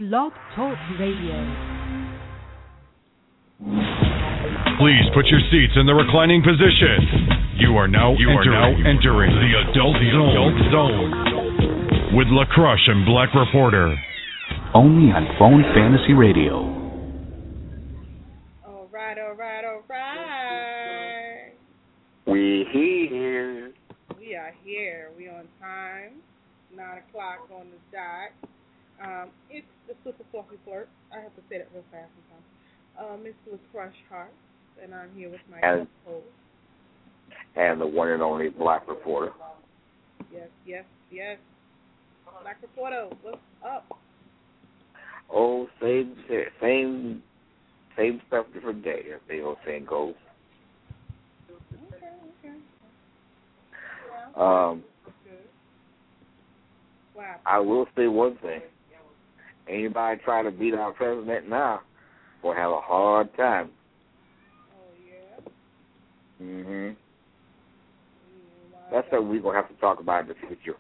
Blog Talk Radio. Please put your seats in the reclining position. You are now entering the Adult Zone with LaCrush and Black Reporter. Only on Phone Fantasy Radio. All right. We here. We are here. We on time. 9 o'clock on the dot. It's the Super Coffee Flirt. I have to say that real fast sometimes. Miss LaCrush Hart, and I'm here with my co-host. And the one and only Black Reporter. Yes. Black Reporter, what's up? Oh, same stuff, different day, as the old saying goes. Okay. Wow. I will say one thing. Anybody try to beat our president now will have a hard time. Oh, yeah? Mm-hmm. That's something we're going to have to talk about in the future.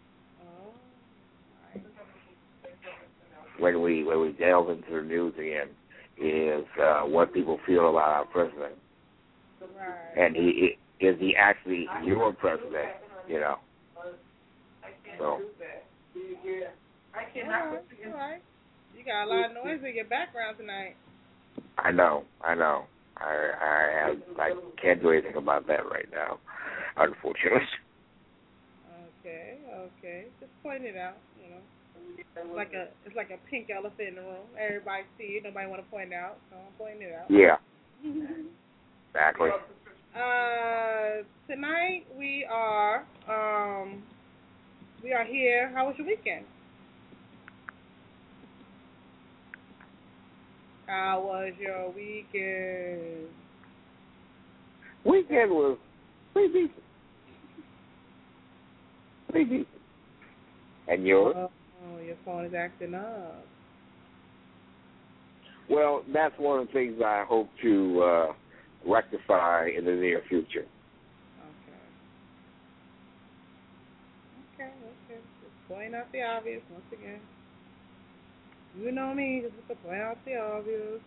When we delve into the news again, is what people feel about our president. Right. And is he actually your president, you know? So. All right. You got a lot of noise in your background tonight. I know. I can't do anything about that right now, unfortunately. Okay. Just point it out, you know. It's like a pink elephant in the room. Everybody see it. Nobody want to point it out, so I'm pointing it out. Yeah. Exactly. Tonight we are here. How was your weekend? How was your weekend? Weekend was pretty decent. And yours? Oh, your phone is acting up. Well, that's one of the things I hope to rectify in the near future. Okay. Just point out the obvious once again. You know me, just to point out the obvious.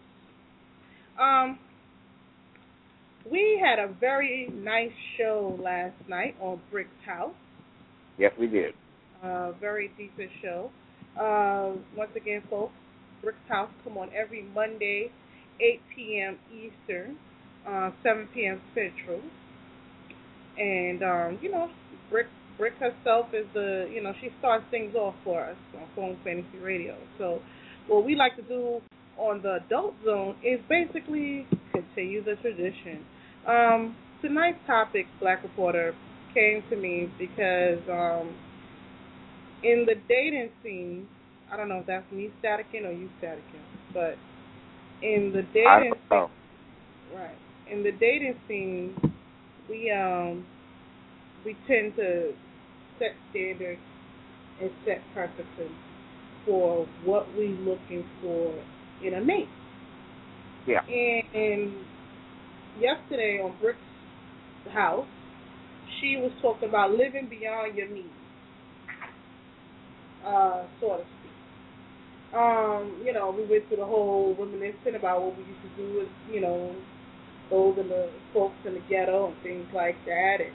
We had a very nice show last night on Brick's House. Yes, we did. Very decent show. Once again, folks, Brick's House come on every Monday, 8 p.m. Eastern, 7 p.m. Central. And, Brick herself is she starts things off for us on Phone Fantasy Radio. So what we like to do on the Adult Zone is basically continue the tradition. Tonight's topic, Black Reporter, came to me because in the dating scene, I don't know if that's me staticking or you staticking, but in the dating scene, right? In the dating scene, we tend to set standards and set precedents for what we're looking for in a mate. Yeah. And yesterday on Brick's House, she was talking about living beyond your means, so to speak. We went through the whole reminiscing about what we used to do with, those in the folks in the ghetto and things like that. And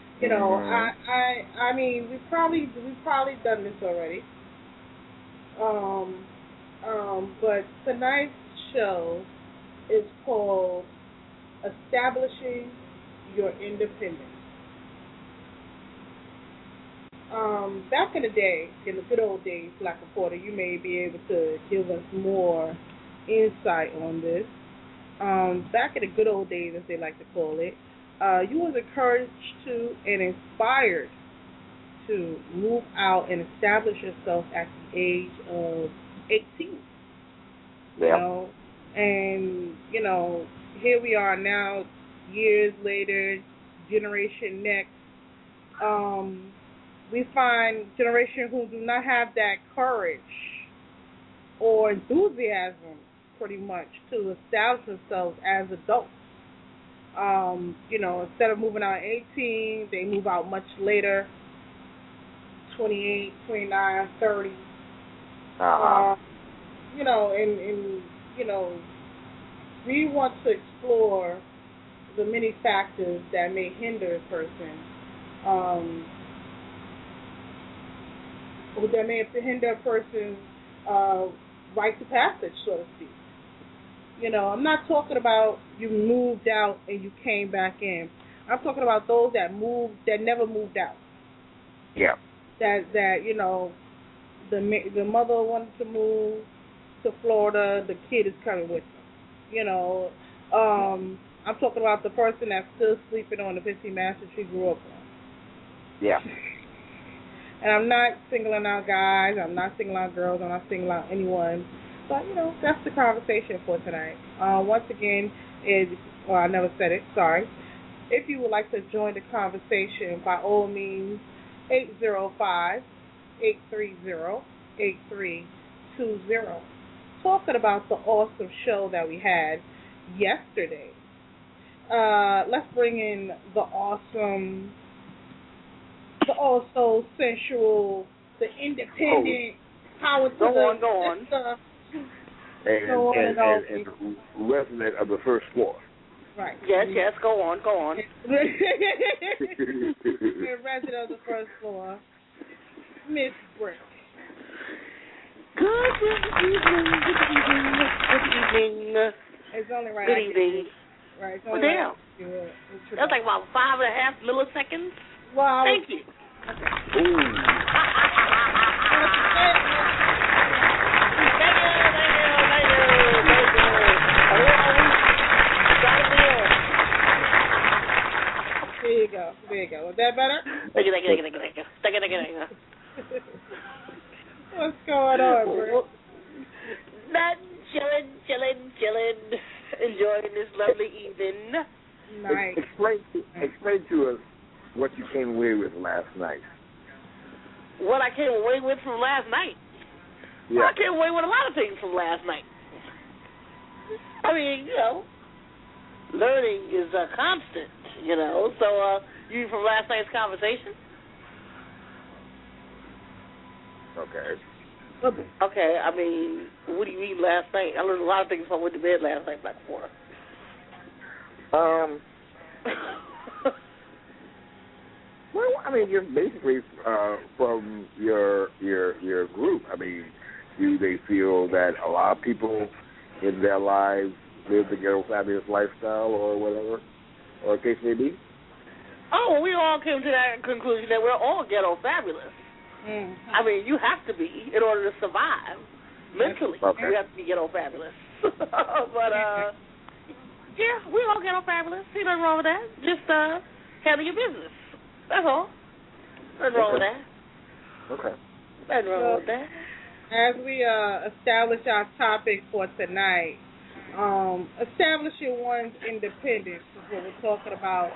I mean, we've probably done this already. But tonight's show is called Establishing Your Independence. Back in the day, in the good old days, Black Reporter, you may be able to give us more insight on this. Back in the good old days, as they like to call it, you was encouraged to and inspired to move out and establish yourself at the age of 18. Yeah. And, here we are now, years later, Generation Next. We find generation who do not have that courage or enthusiasm, pretty much, to establish themselves as adults. Instead of moving out at 18, they move out much later, 28, 29, 30. we want to explore the many factors that may hinder a person, that may hinder a person's right to passage, so to speak. I'm not talking about you moved out and you came back in. I'm talking about those that never moved out. Yeah. That the mother wanted to move to Florida, the kid is coming with them. I'm talking about the person that's still sleeping on the 15 mattress she grew up on. Yeah. And I'm not singling out guys, I'm not singling out girls, I'm not singling out anyone. But, that's the conversation for tonight. Once again, I never said it, sorry. If you would like to join the conversation, by all means, 805-830-8320. Talking about the awesome show that we had yesterday. Let's bring in the awesome, the also sensual, the independent, power to go the on. sister. And the resident of the first floor. Right. Yes, go on. The resident of the first floor, Miss Brick. Good evening. It's only right. Good evening. Right. Well, damn. That's like about 5.5 milliseconds. Wow. Thank you. There you go. Was that better? Thank you. What's going on, bro? Nothing, chilling, enjoying this lovely evening. Nice. Explain to us what you came away with last night. What I came away with from last night? Yeah. Well, I came away with a lot of things from last night. I mean, learning is a constant, So, you from last night's conversation? Okay. Okay, I mean, what do you mean last night? I learned a lot of things before I went to bed last night, Black Porter. Well, I mean, just basically from your group. I mean, do they feel that a lot of people in their lives live the ghetto fabulous lifestyle or whatever, or the case may be? Oh, well, we all came to that conclusion that we're all ghetto fabulous. Mm-hmm. I mean, you have to be in order to survive mentally. Okay. You have to be ghetto fabulous. But, yeah, we all ghetto fabulous. Ain't nothing wrong with that. Just handle your business. That's all. Nothing wrong with that. Okay. Nothing wrong with that. As we establish our topic for tonight, establishing one's independence is what we're talking about.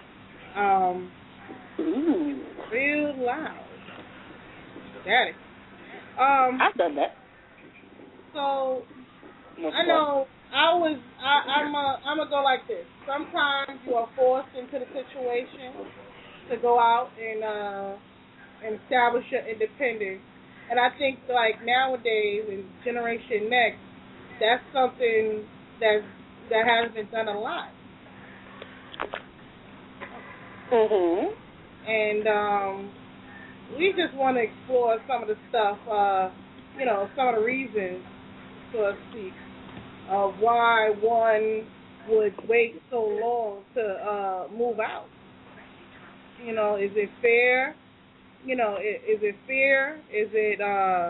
Ooh. Real loud. Got it. I've done that. So I know I'm gonna go like this. Sometimes you are forced into the situation to go out and establish your independence. And I think like nowadays in Generation Next, that's something that has been done a lot. Mhm. And we just want to explore some of the stuff, some of the reasons, so to speak, of why one would wait so long to move out. Is it fair? Is it fear? Is it,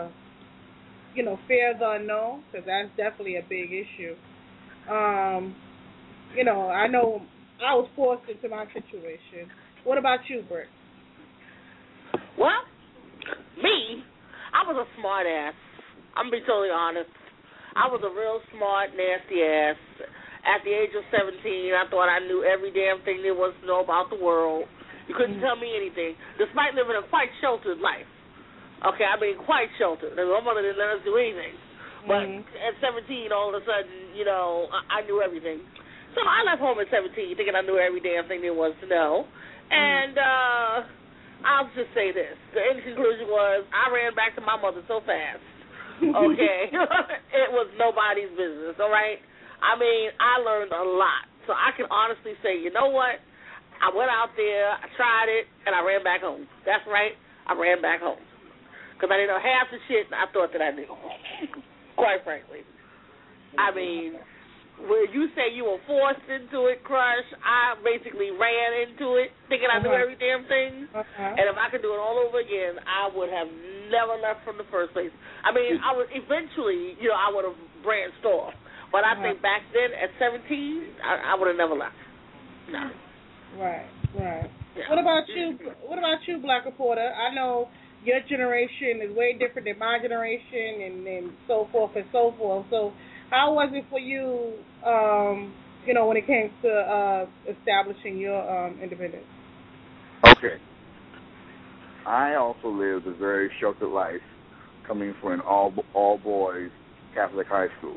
fear of the unknown? Because that's definitely a big issue. I know I was forced into my situation. What about you, Britt? Well, me, I was a smart ass. I'm going to be totally honest. I was a real smart, nasty ass. At the age of 17, I thought I knew every damn thing there was to know about the world. You couldn't tell me anything, despite living a quite sheltered life. Okay, I mean, quite sheltered. My mother didn't let us do anything. But at 17, all of a sudden, I knew everything. So I left home at 17 thinking I knew every damn thing there was to know. And I'll just say this. The end conclusion was I ran back to my mother so fast. Okay? It was nobody's business, all right? I mean, I learned a lot. So I can honestly say, you know what? I went out there, I tried it, and I ran back home. That's right, I ran back home. Because I didn't know half the shit I thought that I knew, quite frankly. I mean, when you say you were forced into it, Crush, I basically ran into it, thinking I knew every damn thing. And if I could do it all over again, I would have never left from the first place. I mean, I would eventually, I would have branched off. But I think back then, at 17, I would have never left. No. Right. Yeah. What about you, Black Reporter? I know your generation is way different than my generation, and so forth and so forth. So, how was it for you? When it came to establishing your independence. Okay. I also lived a very sheltered life, coming from an all boys Catholic high school,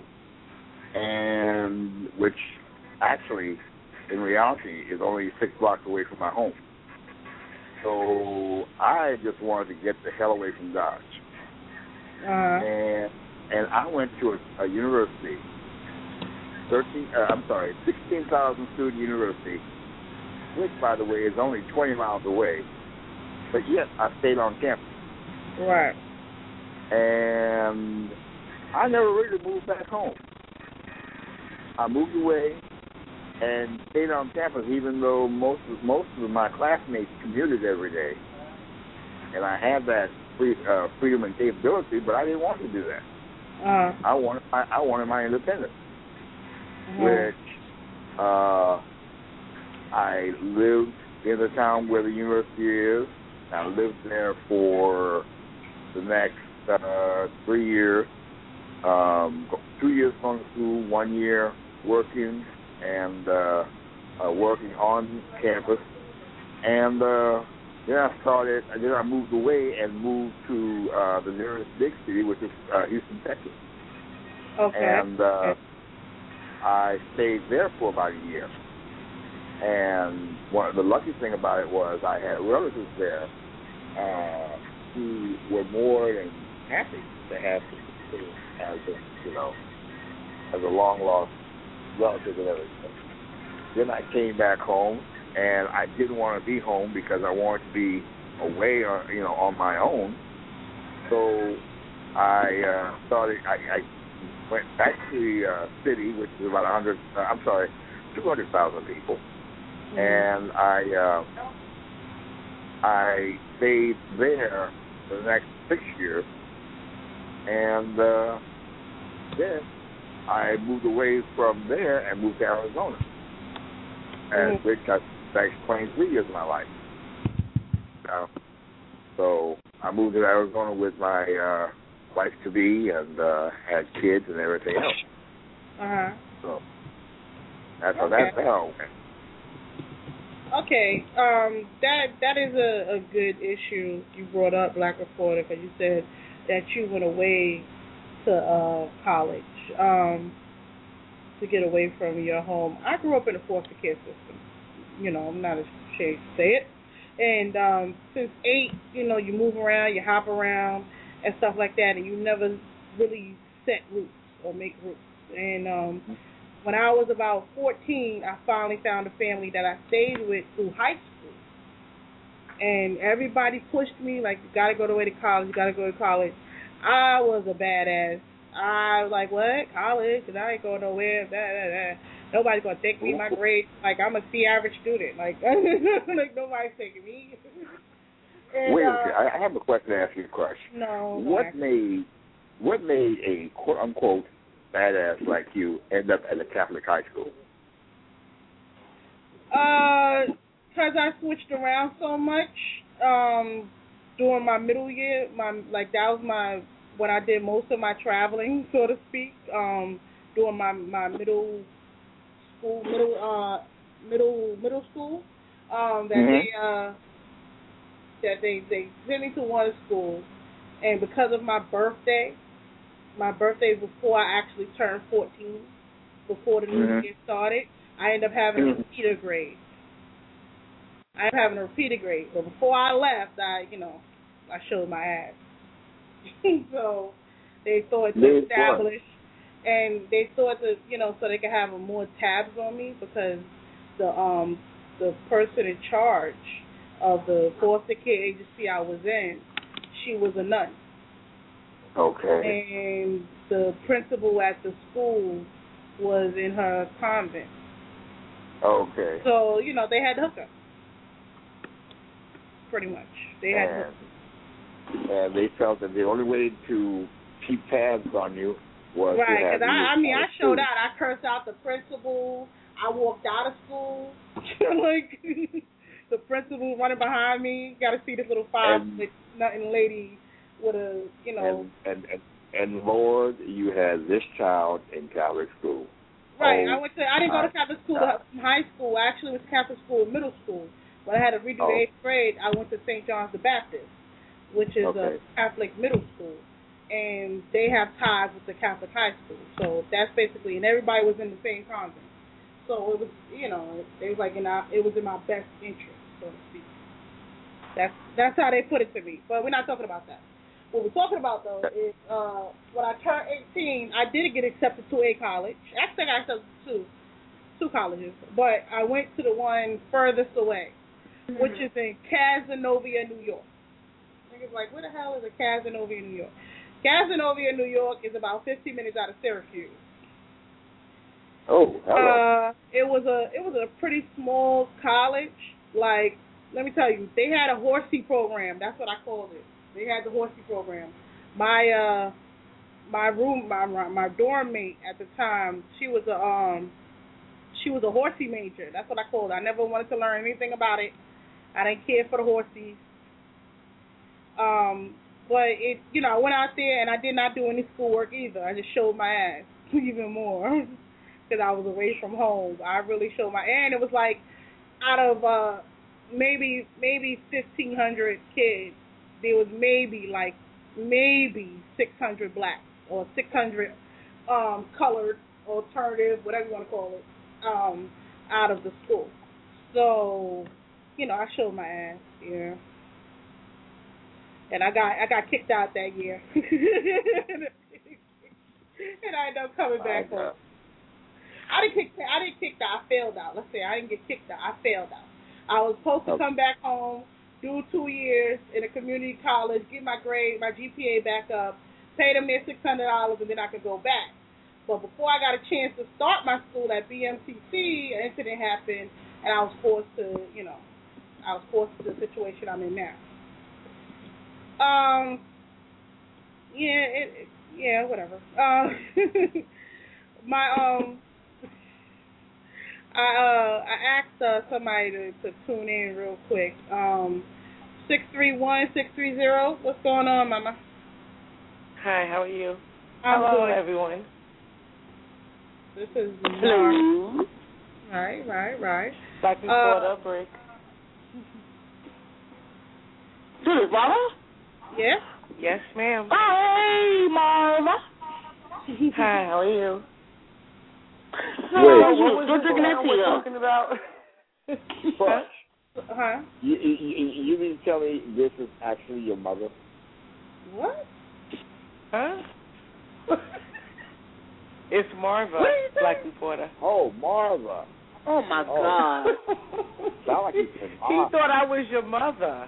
and which actually, in reality, is only 6 blocks away from my home. So I just wanted to get the hell away from Dodge. And I went to a university, 16,000 student university, which, by the way, is only 20 miles away, but yet I stayed on campus. Right. And I never really moved back home. I moved away and stayed on campus, even though most of my classmates commuted every day, and I had that freedom and capability, but I didn't want to do that. I wanted my independence, which I lived in the town where the university is. I lived there for the next 3 years, 2 years going to school, 1 year working, and working on campus. And then I moved away and moved to the nearest big city, which is Houston, Texas. Okay. And I stayed there for about a year. And the lucky thing about it was I had relatives there who were more than happy to have me as a long lost relative and everything. Then I came back home, and I didn't want to be home because I wanted to be away, on my own. So I went back to the city, which is about 200,000 people, and I stayed there for the next 6 years, and then I moved away from there and moved to Arizona, and which that explains 3 years of my life. So I moved to Arizona with my wife-to-be and had kids and everything else. So that's how that fell. Okay, that is a good issue you brought up, Black Reporter, because you said that you went away to college to get away from your home. I grew up in a foster care system. I'm not ashamed to say it. And since 8, you move around, you hop around, and stuff like that, and you never really set roots or make roots. And when I was about 14, I finally found a family that I stayed with through high school. And everybody pushed me, like, you got to go away to college, you got to go to college. I was a badass. I was like, what? College? Because I ain't going nowhere. Nobody's going to take me my grades. Like, I'm a C average student. Like nobody's taking me. And, wait a minute. I have a question to ask you, Crush. No. What made a quote-unquote badass like you end up at a Catholic high school? Because I switched around so much during my middle year. That was when I did most of my traveling, so to speak. During my middle school, that they sent me to one school, and because of my birthday before I actually turned 14, before the new year started, I ended up having a repeater grade. But before I left, I showed my ass. So They thought to establish, and they thought that, so they could have more tabs on me because the person in charge of the foster care agency I was in, she was a nun. Okay. And the principal at the school was in her convent. Okay. So, they had to hook her. Pretty much. They had to hook her. And they felt that the only way to keep tabs on you was right, to have because I showed school. out. I cursed out the principal. I walked out of school. The principal running behind me. Got to see this little 5'0" lady with a, And Lord, you had this child in Catholic school. Right. I didn't go to Catholic school in high school. I actually went to Catholic school in middle school. When I had to redo the 8th grade, I went to St. John's the Baptist, which is a Catholic middle school. And they have ties with the Catholic high school. So that's basically, and everybody was in the same convent. So it was, they was like, it was in my best interest, so to speak. That's how they put it to me. But we're not talking about that. What we're talking about, though, is when I turned 18, I did get accepted to a college. Actually, I got accepted to two colleges, but I went to the one furthest away, which is in Cazenovia, New York. Niggas like, where the hell is a Cazenovia, New York? Cazenovia, New York is about 15 minutes out of Syracuse. Oh, hello. It was a pretty small college. Like, let me tell you, they had a horsey program. That's what I called it. They had the horsey program. My dorm mate at the time, she was a horsey major. That's what I called it. I never wanted to learn anything about it. I didn't care for the horsies. But I went out there and I did not do any schoolwork either. I just showed my ass even more because I was away from home. I really showed and it was like out of maybe 1,500 kids, there was maybe 600 blacks or 600 colored, alternative, whatever you want to call it, out of the school. So, I showed my ass, yeah. And I got kicked out that year. And I ended up coming back home. I didn't kick out. I failed out. Let's say I didn't get kicked out. I failed out. I was supposed to come back home, do 2 years in a community college, get my grade, my GPA back up, pay them their $600, and then I could go back. But before I got a chance to start my school at BMCC, an incident happened, and I was forced to the situation I'm in now. Whatever. I asked somebody to tune in real quick. 631-630. What's going on, Mama? Hi, how are you? Hello, everyone. This is Hello. Right. Back before the break. This is Marva? Yeah? Yes, ma'am. Hey, Marva. Hi, how are you? You're drinking that tea, we're talking about? Huh? You mean to tell me this is actually your mother? What? Huh? It's Marva, Black Reporter. Oh, Marva. Oh, my God. Sound like you said He Marva. thought I was your mother.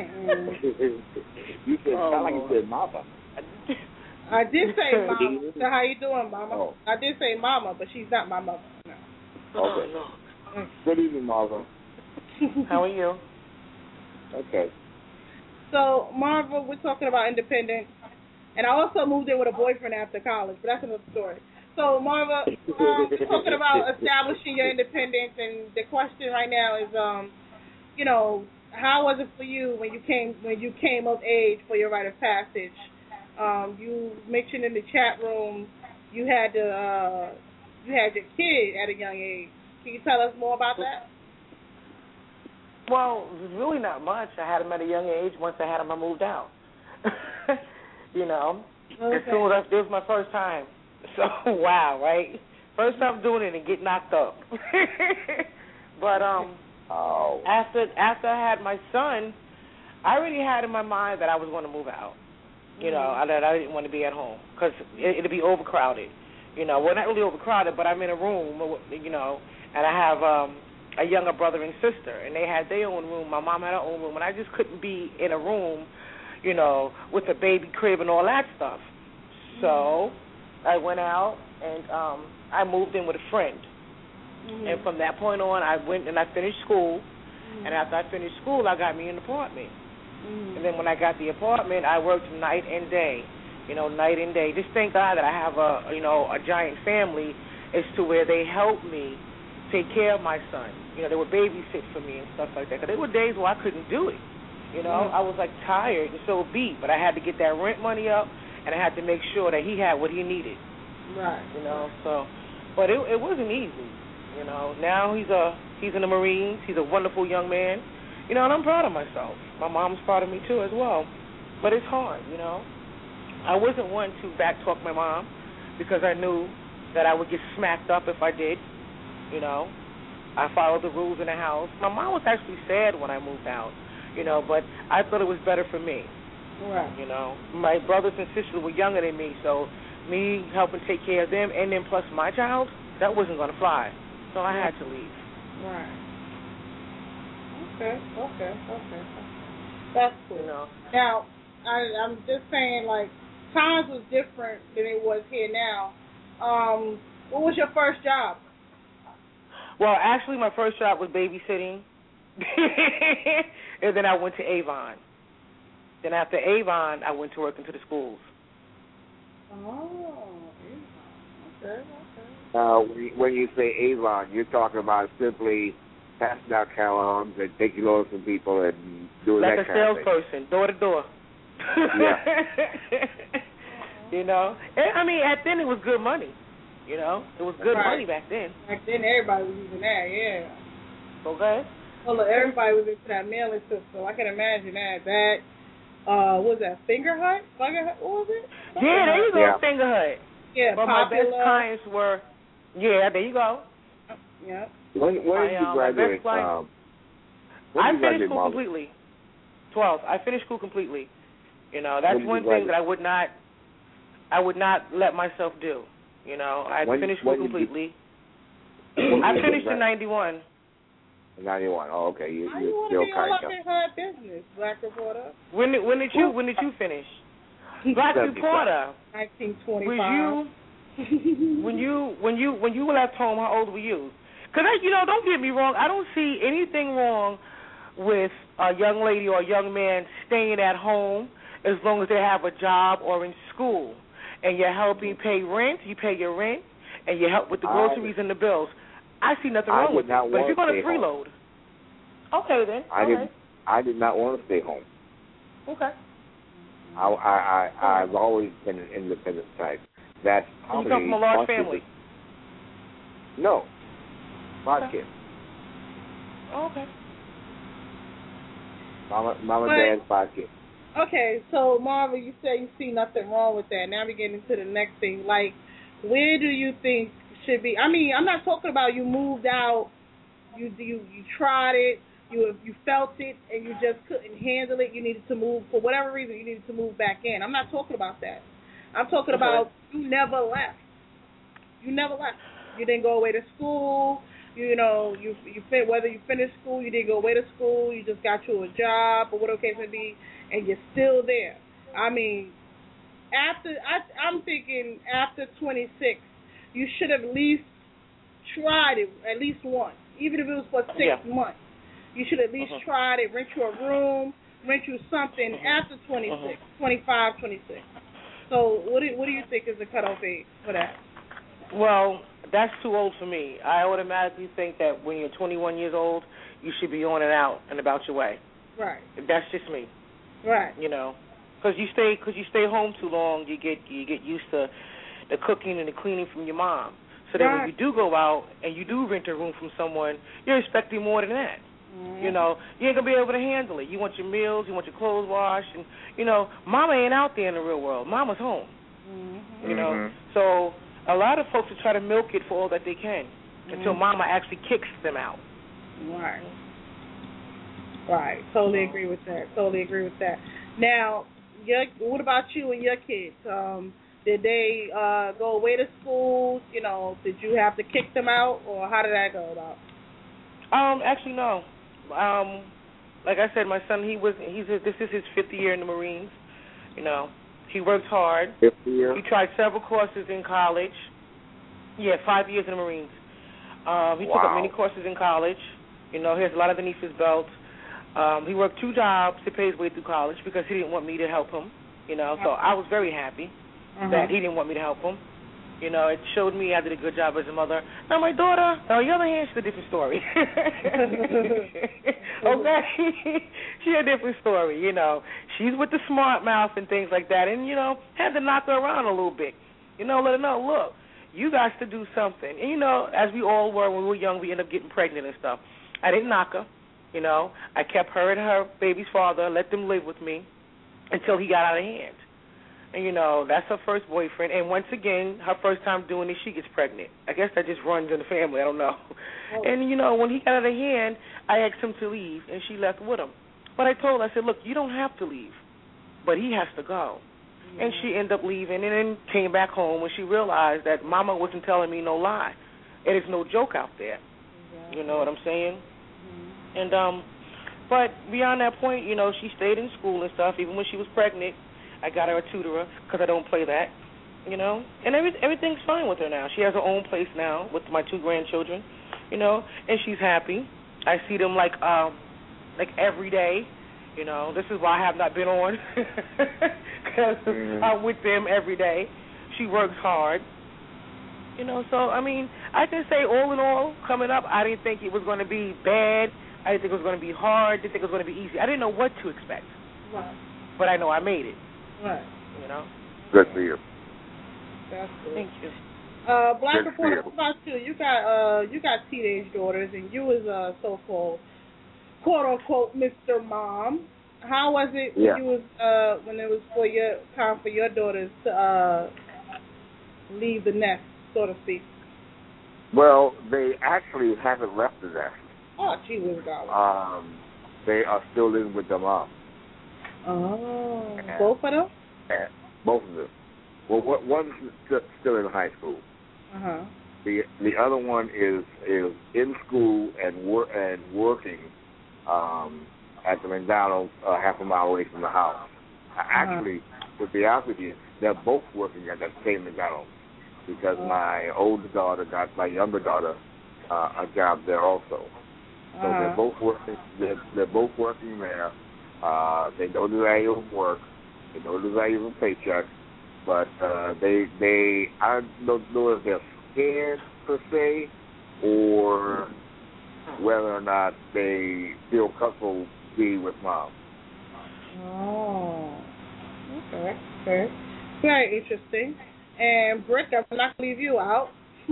You said, sound like you said Marva. I did say Mama. So how you doing, Mama? Oh. I did say Mama, but she's not my mother. No. Okay. no. Good evening, Marva. How are you? Okay. So, Marva, we're talking about independence. And I also moved in with a boyfriend after college, but that's another story. So, Marva, we're talking about establishing your independence, and the question right now is, how was it for you when you came of age for your rite of passage? You mentioned in the chat room you had your kid at a young age. Can you tell us more about that? Well, really not much. I had him at a young age. Once I had him, I moved out. Okay. As soon as it was my first time. So, wow, right? First time doing it and get knocked up. But after I had my son, I already had in my mind that I was going to move out. You know, that I didn't want to be at home because it'd be overcrowded. You know, well, not really overcrowded, but I'm in a room, you know, and I have a younger brother and sister, and they had their own room. My mom had her own room, and I just couldn't be in a room, you know, with a baby crib and all that stuff. So I went out and I moved in with a friend. And from that point on, I went and I finished school. And after I finished school, I got me an apartment. And then when I got the apartment, I worked night and day, you know, night and day. Just thank God that I have a giant family as to where they helped me take care of my son. You know, they would babysit for me and stuff like that. Because there were days where I couldn't do it. You know, I was like tired and so beat, but I had to get that rent money up, and I had to make sure that he had what he needed. Right. You know, so, but it wasn't easy. You know, now he's in the Marines. He's a wonderful young man. You know, and I'm proud of myself. My mom's proud of me too as well. But it's hard. You know, I wasn't one to backtalk my mom because I knew that I would get smacked up if I did. You know, I followed the rules in the house. My mom was actually sad when I moved out. You know, but I thought it was better for me. Right. You know, my brothers and sisters were younger than me, so me helping take care of them and then plus my child, that wasn't going to fly. So I had to leave. Right. Okay. That's cool. You know. Now, I'm just saying, like, times was different than it was here now. What was your first job? Well, actually, my first job was babysitting. And then I went to Avon. Then after Avon, I went to work into the schools. Oh, okay. When you say Avon, you're talking about simply passing out catalogs and taking orders from people and doing like that kind of thing. Like a salesperson, door to door. Yeah. You know? And, I mean, then it was good money. You know? It was good money back then. Back then, everybody was using that, yeah. Okay. Well, look, everybody was into that mailing system. I can imagine that. What was that, Finger Hut? What was it? Yeah, there you go, Finger Hut. Yeah, but Popular. My best clients were, there you go. Yeah. When did you graduate from? I finished school completely. 12. I finished school completely. You know, that's one thing that I would not let myself do. You know, I finished school completely. I finished in 91. 91. Oh, okay. You still kind of hard business, Black Reporter. When did you finish? Black Reporter. 1925. When you left home, how old were you? Because don't get me wrong, I don't see anything wrong with a young lady or a young man staying at home as long as they have a job or in school, and you're helping pay rent. You pay your rent, and you help with the groceries and the bills. I see nothing wrong with it. But if you're going to freeload, okay then. I did not want to stay home. Okay. I've always been an independent type. That's you come from a large family? No. 5 kids. Oh, okay. Mama, Dad, 5 kids. Okay, so Marva, you say you see nothing wrong with that. Now we get into the next thing. Like, where do you think should be? I mean, I'm not talking about you moved out, you tried it, you felt it, and you just couldn't handle it. You needed to move for whatever reason. You needed to move back in. I'm not talking about that. I'm talking about you never left. You never left. You didn't go away to school. You know, whether you finished school, you didn't go away to school. You just got you a job or whatever the case may be, and you're still there. I mean, I'm thinking after 26, you should have at least tried it at least once, even if it was for 6 months. You should at least try it, rent you a room, rent you something after 26, 25, 26. So what do you think is the cutoff age for that? Well, that's too old for me. I automatically think that when you're 21 years old, you should be on and out and about your way. Right. That's just me. Right. You know, because you stay home too long, you get used to the cooking and the cleaning from your mom. So that when you do go out and you do rent a room from someone, you're expecting more than that. Mm-hmm. You know, you ain't going to be able to handle it. You want your meals, you want your clothes washed, and, you know, mama ain't out there in the real world. Mama's home. Mm-hmm. You know, so a lot of folks will try to milk it for all that they can until mama actually kicks them out. Right. Totally agree with that. Now, what about you and your kids? Did they go away to school? You know, did you have to kick them out, or how did that go about? Actually, no. Like I said, my son, this is his 5th year in the Marines. You know, he works hard. 5th year. He tried several courses in college. Yeah, 5 years in the Marines. He took up many courses in college. You know, he has a lot underneath his belt. He worked 2 jobs to pay his way through college because he didn't want me to help him. You know, so I was very happy that he didn't want me to help him. You know, it showed me I did a good job as a mother. Now, my daughter, on the other hand, she's a different story. Okay? She's a different story, you know. She's with the smart mouth and things like that, and, you know, had to knock her around a little bit. You know, let her know, look, you got to do something. And, you know, as we all were when we were young, we ended up getting pregnant and stuff. I didn't knock her, you know. I kept her and her baby's father, let them live with me until he got out of hand. And, you know, that's her first boyfriend. And once again, her first time doing it, she gets pregnant. I guess that just runs in the family. I don't know. Oh. And, you know, when he got out of hand, I asked him to leave, and she left with him. But I told her, I said, look, you don't have to leave, but he has to go. And she ended up leaving and then came back home when she realized that Mama wasn't telling me no lie. It is no joke out there. Yeah. You know what I'm saying? Mm-hmm. And but beyond that point, you know, she stayed in school and stuff. Even when she was pregnant, I got her a tutorer because I don't play that, you know. And everything's fine with her now. She has her own place now with my 2 grandchildren, you know, and she's happy. I see them like every day. You know, this is why I have not been on, because I'm with them every day. She works hard. You know, so, I mean, I can say all in all, coming up, I didn't think it was going to be bad. I didn't think it was going to be hard. I didn't think it was going to be easy. I didn't know what to expect. Right. But I know I made it. Right. You know? Good for you. That's good. Thank you. Black Reporter, what about you? You got teenage daughters, and you was a so-called quote-unquote Mr. Mom. How was it when you was when it was for your time for your daughters to leave the nest, so to speak? Well, they actually haven't left the nest. Oh, gee whiz golly. They are still living with their mom. Oh, and both of them? Both of them. Well, one's still in high school. Uh-huh. The other one is in school and working at the McDonald's half a mile away from the house. Actually, to be honest with you, they're both working at that same McDonald's because my older daughter got my younger daughter a job there also. So they're both working. They're both working there. They know the value of work. They know the value of a paycheck. But they I don't know if they're scared per se, or whether or not they feel comfortable being with mom. Oh, okay. Very interesting. And Brick, I'm not going to leave you out.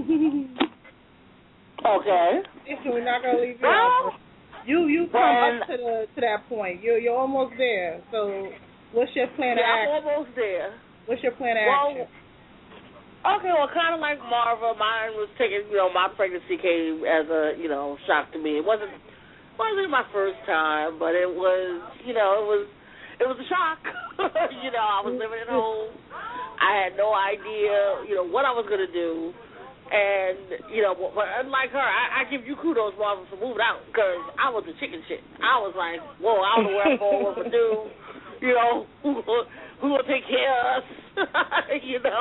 Okay. We're not going to leave you out. You come up to that point. You're almost there. So what's your plan of action? I'm almost there. What's your plan of action? Okay, well, kind of like Marva, mine was taking, my pregnancy came as a, shock to me. It wasn't my first time, but it was, it was a shock. I was living at home. I had no idea, what I was going to do. And, but unlike her, I give you kudos, Marva, for moving out, because I was a chicken shit. I was like, whoa, I don't know where I'm going, what to do. Who will take care of us? But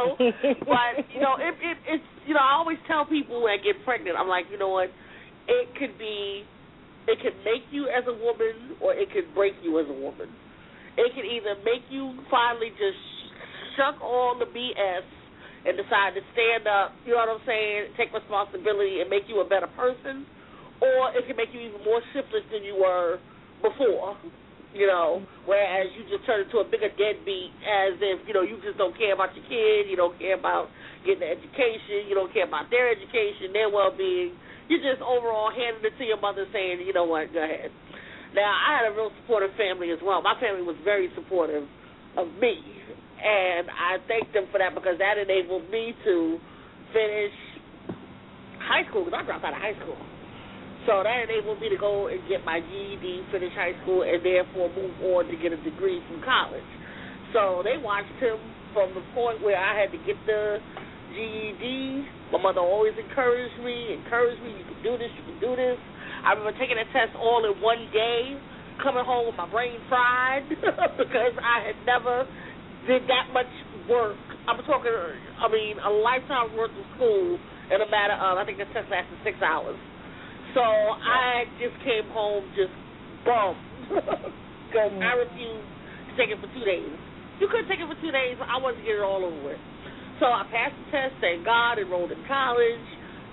it's I always tell people when I get pregnant, I'm like, you know what? It could make you as a woman, or it could break you as a woman. It could either make you finally just shuck all the BS and decide to stand up, you know what I'm saying, take responsibility and make you a better person, or it can make you even more shiftless than you were before. Whereas you just turn into a bigger deadbeat as if, you just don't care about your kid, you don't care about getting an education, you don't care about their education, their well-being. You're just overall handing it to your mother saying, you know what, go ahead. Now, I had a real supportive family as well. My family was very supportive of me, and I thank them for that because that enabled me to finish high school, because I dropped out of high school. So that enabled me to go and get my GED, finish high school, and therefore move on to get a degree from college. So they watched him from the point where I had to get the GED. My mother always encouraged me, you can do this, you can do this. I remember taking that test all in one day, coming home with my brain fried because I had never did that much work. I'm talking, a lifetime worth of school in a matter of, I think the test lasted 6 hours. So I just came home just bummed because I refused to take it for 2 days. You couldn't take it for 2 days, I wanted to get it all over with. So I passed the test, thank God, enrolled in college,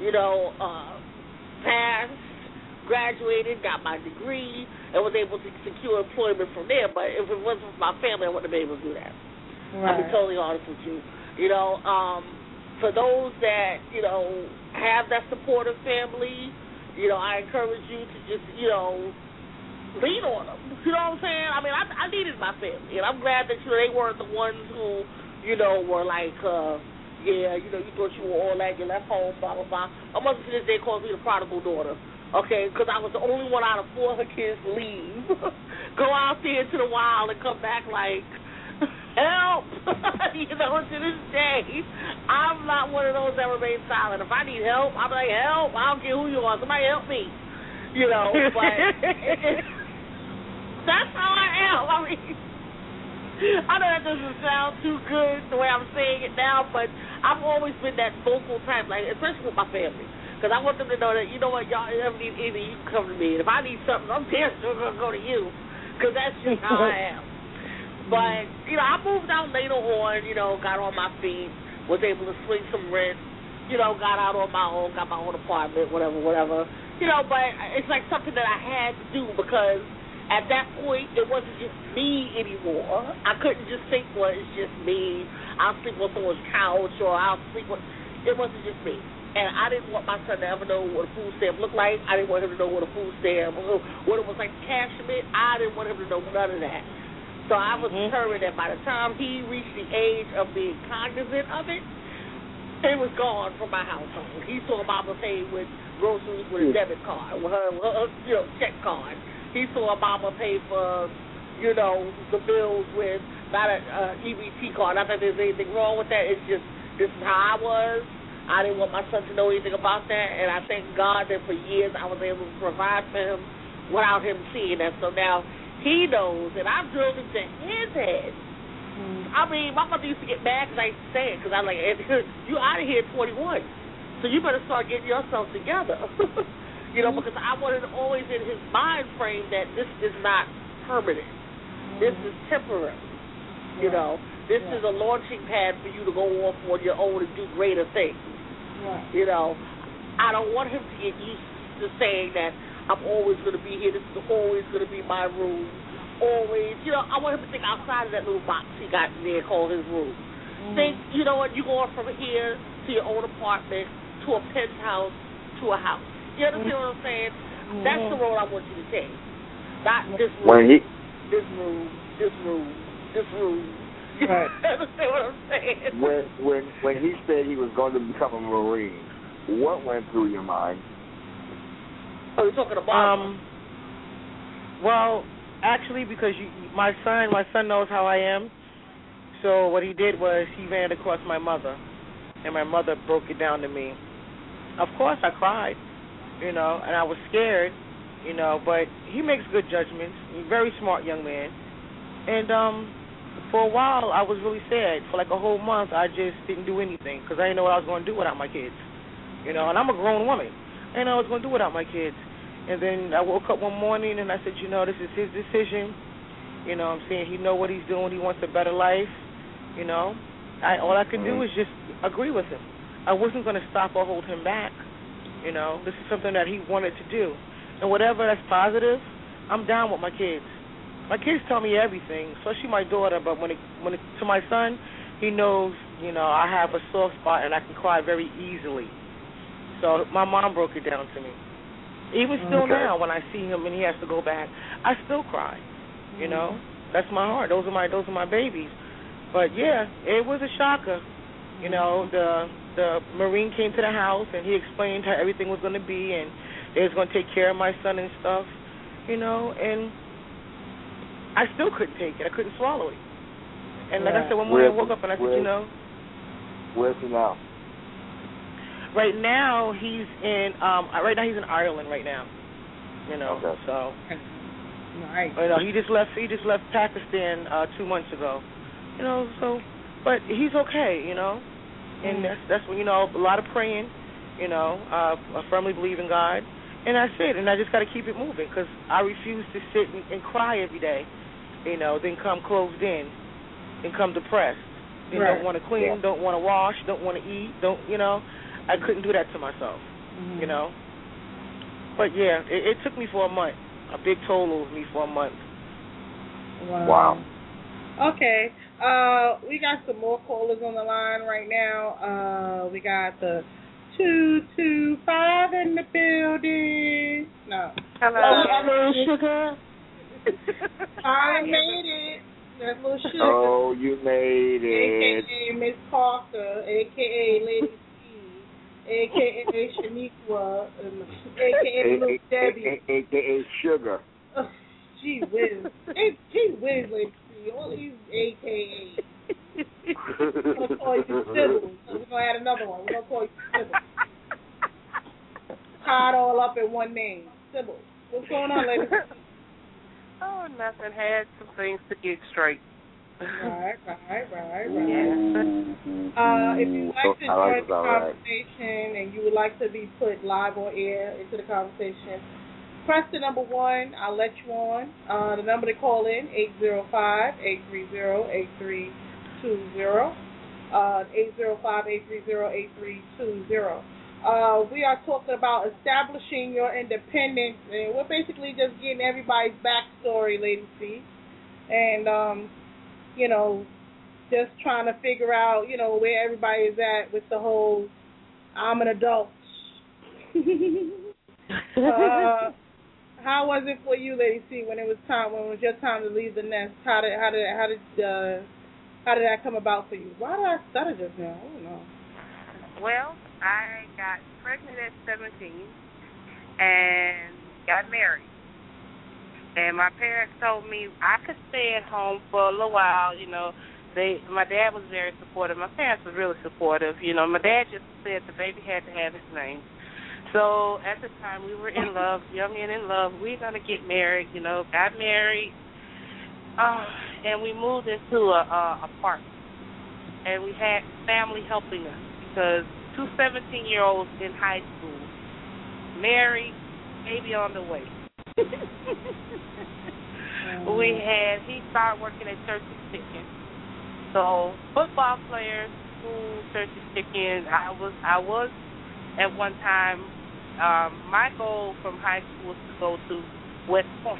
passed, graduated, got my degree, and was able to secure employment from there. But if it wasn't for my family, I wouldn't have been able to do that. Right. I'll be totally honest with you. For those that, have that supportive family, I encourage you to just, lean on them. You know what I'm saying? I needed my family, and I'm glad that, they weren't the ones who, were like, you thought you were all that, you left home, blah, blah, blah. My mother to this day calls me the prodigal daughter, okay, because I was the only one out of 4 of her kids to leave, go out there to the wild and come back like, help! To this day, I'm not one of those that remain silent. If I need help, I'm like, help! I don't care who you are, somebody help me. But that's how I am. I know that doesn't sound too good the way I'm saying it now, but I've always been that vocal type, like, especially with my family. Because I want them to know that, you know what, y'all ever need anything, you can come to me. And if I need something, I'm damn sure going to go to you. Because that's just how I am. But, I moved out later on, got on my feet, was able to swing some rent, got out on my own, got my own apartment, whatever. But it's like something that I had to do because at that point, it wasn't just me anymore. I couldn't just think, well, it's just me. I'll sleep on someone's couch or I'll sleep on... It wasn't just me. And I didn't want my son to ever know what a food stamp looked like. I didn't want him to know what a food stamp, what it was like to cash him in. I didn't want him to know none of that. So I was determined that by the time he reached the age of being cognizant of it, it was gone from my household. He saw Mama pay with groceries with a debit card, with her check card. He saw Mama pay for, the bills with not an EBT card. Not that there's anything wrong with that. It's just this is how I was. I didn't want my son to know anything about that, and I thank God that for years I was able to provide for him without him seeing that. So now he knows, and I've drilled into his head. My mother used to get mad because I used to say it, because I'm like, you out of here at 21, so you better start getting yourself together. Because I wanted always in his mind frame that this is not permanent. This is temporary. This is a launching pad for you to go off on your own and do greater things. Right. I don't want him to get used to saying that I'm always going to be here. This is always going to be my room. Always. I want him to think outside of that little box he got in there called his room. Think, you're going from here to your own apartment to a penthouse to a house. You understand what I'm saying? That's the road I want you to take. Not this room, this room, this room, this room. You understand what I'm saying? When he said he was going to become a Marine, what went through your mind? Oh, you're talking about well, actually, because my son knows how I am. So what he did was he ran across my mother, and my mother broke it down to me. Of course, I cried. And I was scared, but he makes good judgments. He's a very smart young man. And for a while, I was really sad. For like a whole month, I just didn't do anything because I didn't know what I was going to do without my kids. And I'm a grown woman. I didn't know what I was going to do without my kids. And then I woke up one morning and I said, this is his decision. I'm saying he know what he's doing. He wants a better life. All I could do is just agree with him. I wasn't going to stop or hold him back. This is something that he wanted to do. And whatever that's positive, I'm down with my kids. My kids tell me everything, especially my daughter, but when it to my son, he knows, I have a soft spot and I can cry very easily. So my mom broke it down to me. Even still now, when I see him and he has to go back, I still cry. That's my heart. Those are my babies. But yeah, it was a shocker. The Marine came to the house and he explained how everything was going to be and they was going to take care of my son and stuff, and I still couldn't take it. I couldn't swallow it. And like I said, one morning I woke up and I said, where's he now? Right now he's in Ireland right now. Okay. So. Nice. He just left Pakistan 2 months ago. So, but he's okay. And that's when a lot of praying. I firmly believe in God, and that's it. And I just got to keep it moving because I refuse to sit and cry every day. Then come closed in, then come depressed, then don't want to clean, don't want to wash, don't want to eat, I couldn't do that to myself. But yeah, it took me for a month. A big toll over me for a month. Wow. Okay. We got some more callers on the line right now. We got the 225 in the building. No. Hello, sugar. I made it. That's little sugar. Oh, you made it. AKA Miss Parker, AKA Lady C, AKA Shaniqua, AKA Little Debbie, AKA Sugar. Gee whiz. Gee whiz, Lady C. All these AKA. We're going to call you Sybil. We're going to add another one. We're going to call you Sybil. Tied all up in one name. Sybil. What's going on, Lady C? Oh, nothing. Had some things to get straight. Right. Yeah. If you'd like to join the conversation and you would like to be put live on air into the conversation, press the number 1. I'll let you on. The number to call in, 805-830-8320. 805-830-8320. We are talking about establishing your independence, and we're basically just getting everybody's backstory, Lady C, and just trying to figure out, where everybody is at with the whole I'm an adult. How was it for you, Lady C, when it was your time to leave the nest? How did that come about for you? Why did I stutter just now? I don't know. Well, I got pregnant at 17 and got married. And my parents told me I could stay at home for a little while. My dad was very supportive. My parents were really supportive. My dad just said the baby had to have his name. So at the time we were in love, young and in love. We're going to get married, got married. And we moved into a park. And we had family helping us because 2 17-year-olds in high school, married, baby on the way. He started working at Church of Chicken. So football players, school, Church of Chicken. I was at one time. My goal from high school was to go to West Point,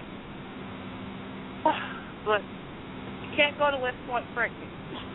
but you can't go to West Point pregnant.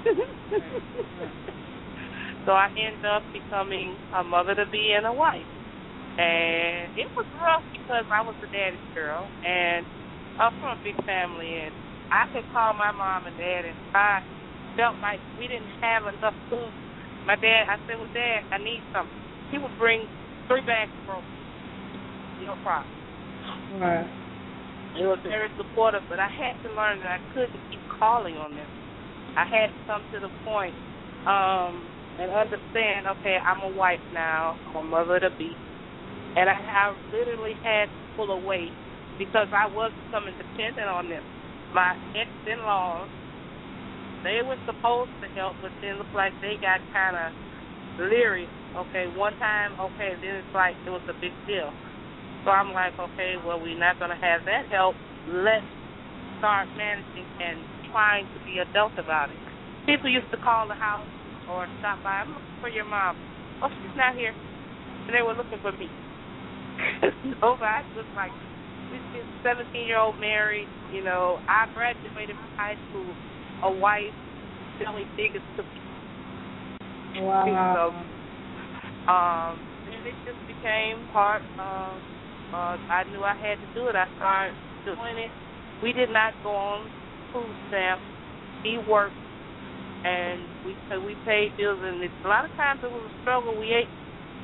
So I ended up becoming a mother-to-be and a wife. And it was rough because I was the daddy's girl, and I'm from a big family, and I could call my mom and dad, and I felt like we didn't have enough food. I said, well, Dad, I need something. He would bring 3 bags of groceries. No problem. Right. He was very supportive, but I had to learn that I couldn't keep calling on them. I had to come to the point and understand, okay, I'm a wife now, I'm a mother-to-be. And I literally had to pull away because I was becoming dependent on them. My ex-in-laws, they were supposed to help, but then it looked like they got kind of leery. Okay, one time, okay, then it's like it was a big deal. So I'm like, okay, well, we're not going to have that help. Let's start managing and trying to be adult about it. People used to call the house or stop by. I'm looking for your mom. Oh, she's not here. And they were looking for me. So I was like, this 17-year-old married, I graduated from high school, a wife, selling tickets to people. Wow. So, and it just became part of, I knew I had to do it. I started doing it. We did not go on food stamps. He worked, and we paid bills, and a lot of times it was a struggle. We ate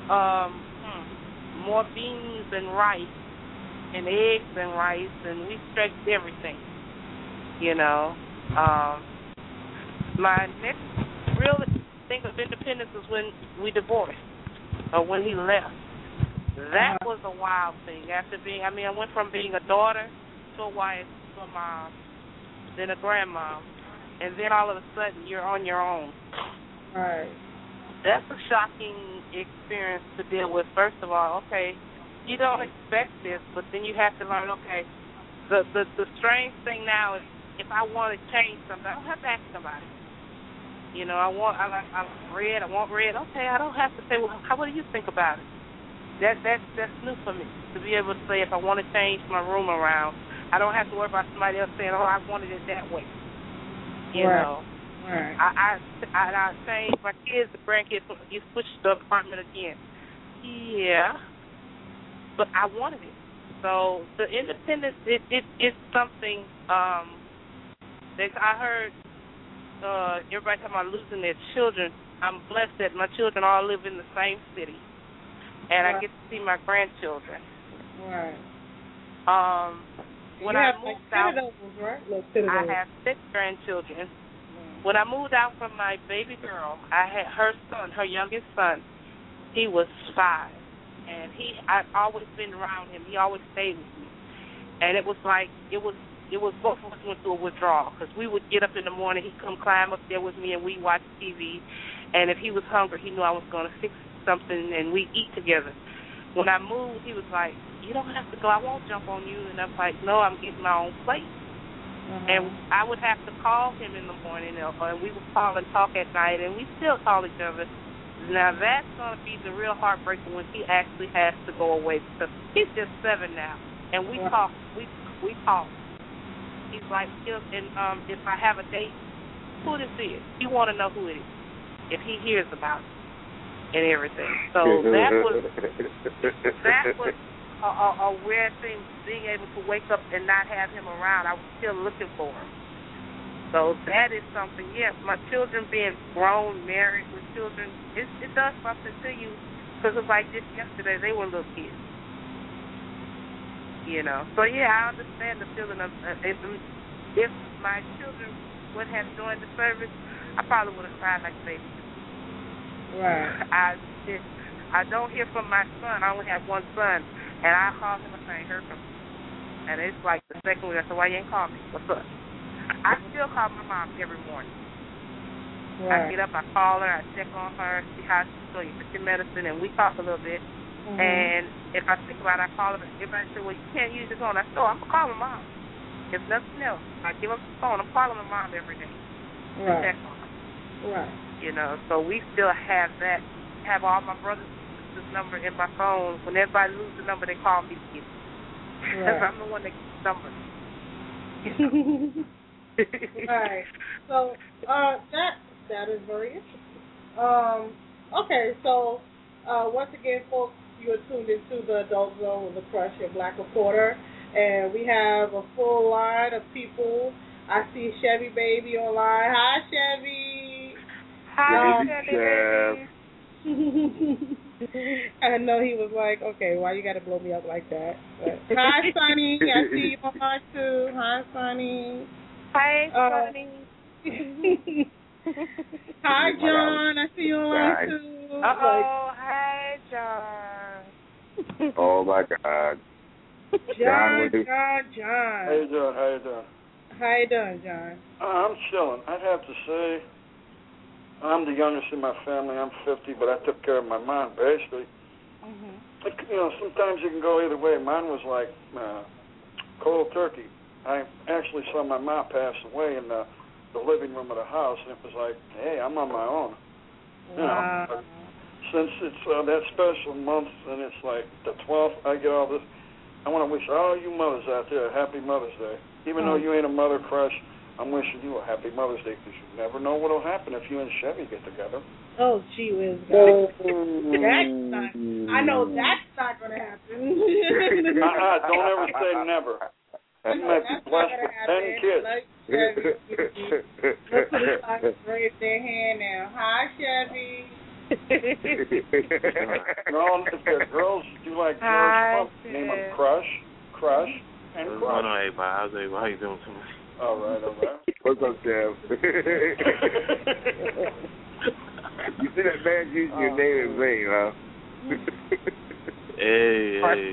more beans and rice and eggs and rice, and we stretched everything, my next real thing of independence was when we divorced, or when he left. That was a wild thing. I went from being a daughter to a wife to a mom, then a grandmom, and then all of a sudden you're on your own. Right. That's a shocking experience to deal with. First of all, okay, you don't expect this, but then you have to learn, okay, the strange thing now is if I want to change something, I don't have to ask somebody. You know, I want red. Okay, I don't have to say, well, what do you think about it? That's new for me, to be able to say if I want to change my room around, I don't have to worry about somebody else saying, oh, I wanted it that way. You know. Right. I changed my kids, the grandkids, you switched the apartment again. Yeah, but I wanted it. So the independence, it's something that I heard everybody talking about losing their children. I'm blessed that my children all live in the same city, and I get to see my grandchildren. Right. When I moved out, right? I have 6 grandchildren. When I moved out from my baby girl, I had her son, her youngest son. He was 5, and I've always been around him. He always stayed with me, and it was like it was both of us went through a withdrawal because we would get up in the morning. He'd come climb up there with me, and we'd watch TV. And if he was hungry, he knew I was going to fix something, and we'd eat together. When I moved, he was like, "You don't have to go. I won't jump on you." And I'm like, "No, I'm getting my own place." And I would have to call him in the morning, and we would call and talk at night, and we still call each other. Now, that's going to be the real heartbreaker when he actually has to go away, because he's just 7 now, and we talk. We talk. He's like, and if I have a date, who this is? You want to know who it is, if he hears about it and everything. So that was a weird thing, being able to wake up and not have him around. I was still looking for him. So that is something, yes, my children being grown, married with children, it does something to you, because it's like just yesterday, they were little kids. You know. So, yeah, I understand the feeling of, if my children would have joined the service, I probably would have cried like a baby. Right. I don't hear from my son. I only have one son. And I call him and I ain't heard from him. And it's like the second week, I said, why you ain't call me? What's up? I still call my mom every morning. Right. I get up, I call her, I check on her, see how she's doing, put your medicine, and we talk a little bit. And if I think about it, I call her, and everybody says, well, you can't use your phone. I said, I'm going to call my mom. If nothing else, I give up the phone. I'm calling my mom every day. Right. Check on her. Right. You know, so we still have that, have all my brothers number in my phone. When everybody loses the number, they call me to get it. Because I'm the one that gets the number. Right. So that is very interesting. Okay, so once again, folks, you are tuned into the Adult Zone with LaCrush and Black Reporter, and we have a full line of people. I see Chevy Baby online. Hi, Chevy. Hi, Chevy. I know he was like, okay, why you got to blow me up like that? But, hi, Sonny. I see you online, too. Hi, Sonny. Hi, Sonny. Hi, John. I see you online, too. Uh-oh. Hi, John. Oh, my God. John. How you doing? How you doing, John? I'm chilling. I'd have to say I'm the youngest in my family. I'm 50, but I took care of my mom, basically. You know, sometimes you can go either way. Mine was like cold turkey. I actually saw my mom pass away in the living room of the house, and it was like, hey, I'm on my own. You know, since it's that special month, and it's like the 12th, I get all this. I want to wish all you mothers out there a happy Mother's Day. Even though you ain't a mother crush, I'm wishing you a happy Mother's Day, because you never know what will happen if you and Chevy get together. Oh, gee whiz. That's not, I know that's not going to happen. Don't ever say never. You might be blessed with 10 kids. Let's put it like raise their hand now. Hi, Chevy. Girls do like George Trump. Name them Crush, and Crush. Hey, Bob. How you doing tonight? All right. What's up, Chef? You see that man using your name in vain, huh? Hey.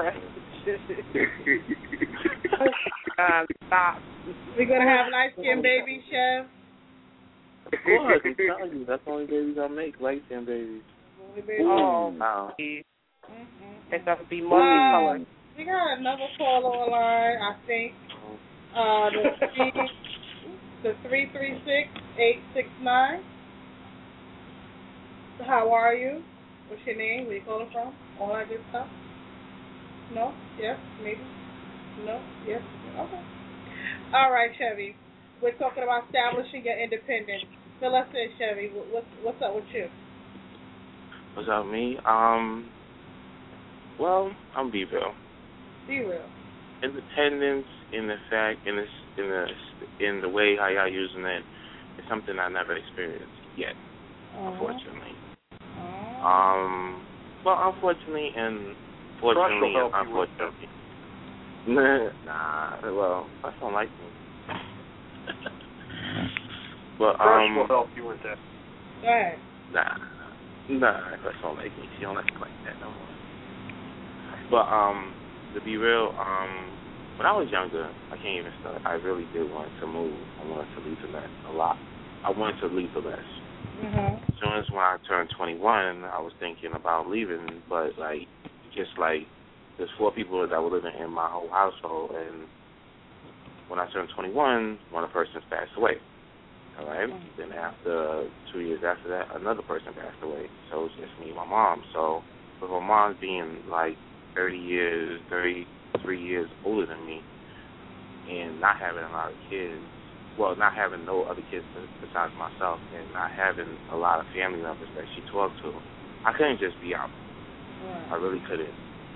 Stop. We're going to have light-skinned babies, Chef? Of course, I'm telling you. That's the only babies I make, light-skinned babies. Oh, wow. It's going to be multicolored. We got another caller online, I think. The 336-869. How are you? What's your name? Where you calling from? All that good stuff? No? Yes? Maybe? No? Yes? Okay. All right, Chevy. We're talking about establishing your independence. Fill us in, Chevy. What's up with you? What's up, me? Well, I'm B-Bill. Be real. Independence in the fact, in the way how y'all using it, is something I never experienced yet, unfortunately. Well, unfortunately and fortunately and unfortunately. Nah, well, that's don't like me. But Crush will help you with that. Go ahead. Nah, that's don't like me. She don't like me like that no more. But to be real, when I was younger, I can't even start. I really did want to move. I wanted to leave the nest a lot. I wanted to leave the nest. As soon as when I turned 21, I was thinking about leaving, but there's 4 people that were living in my whole household, and when I turned 21, one of the persons passed away. All right. Then after 2 years after that, another person passed away. So it's just me and my mom. So with my mom being like 33 years older than me, and not having a lot of kids. Well, not having no other kids besides myself, and not having a lot of family members that she talked to, I couldn't just be out. I really couldn't.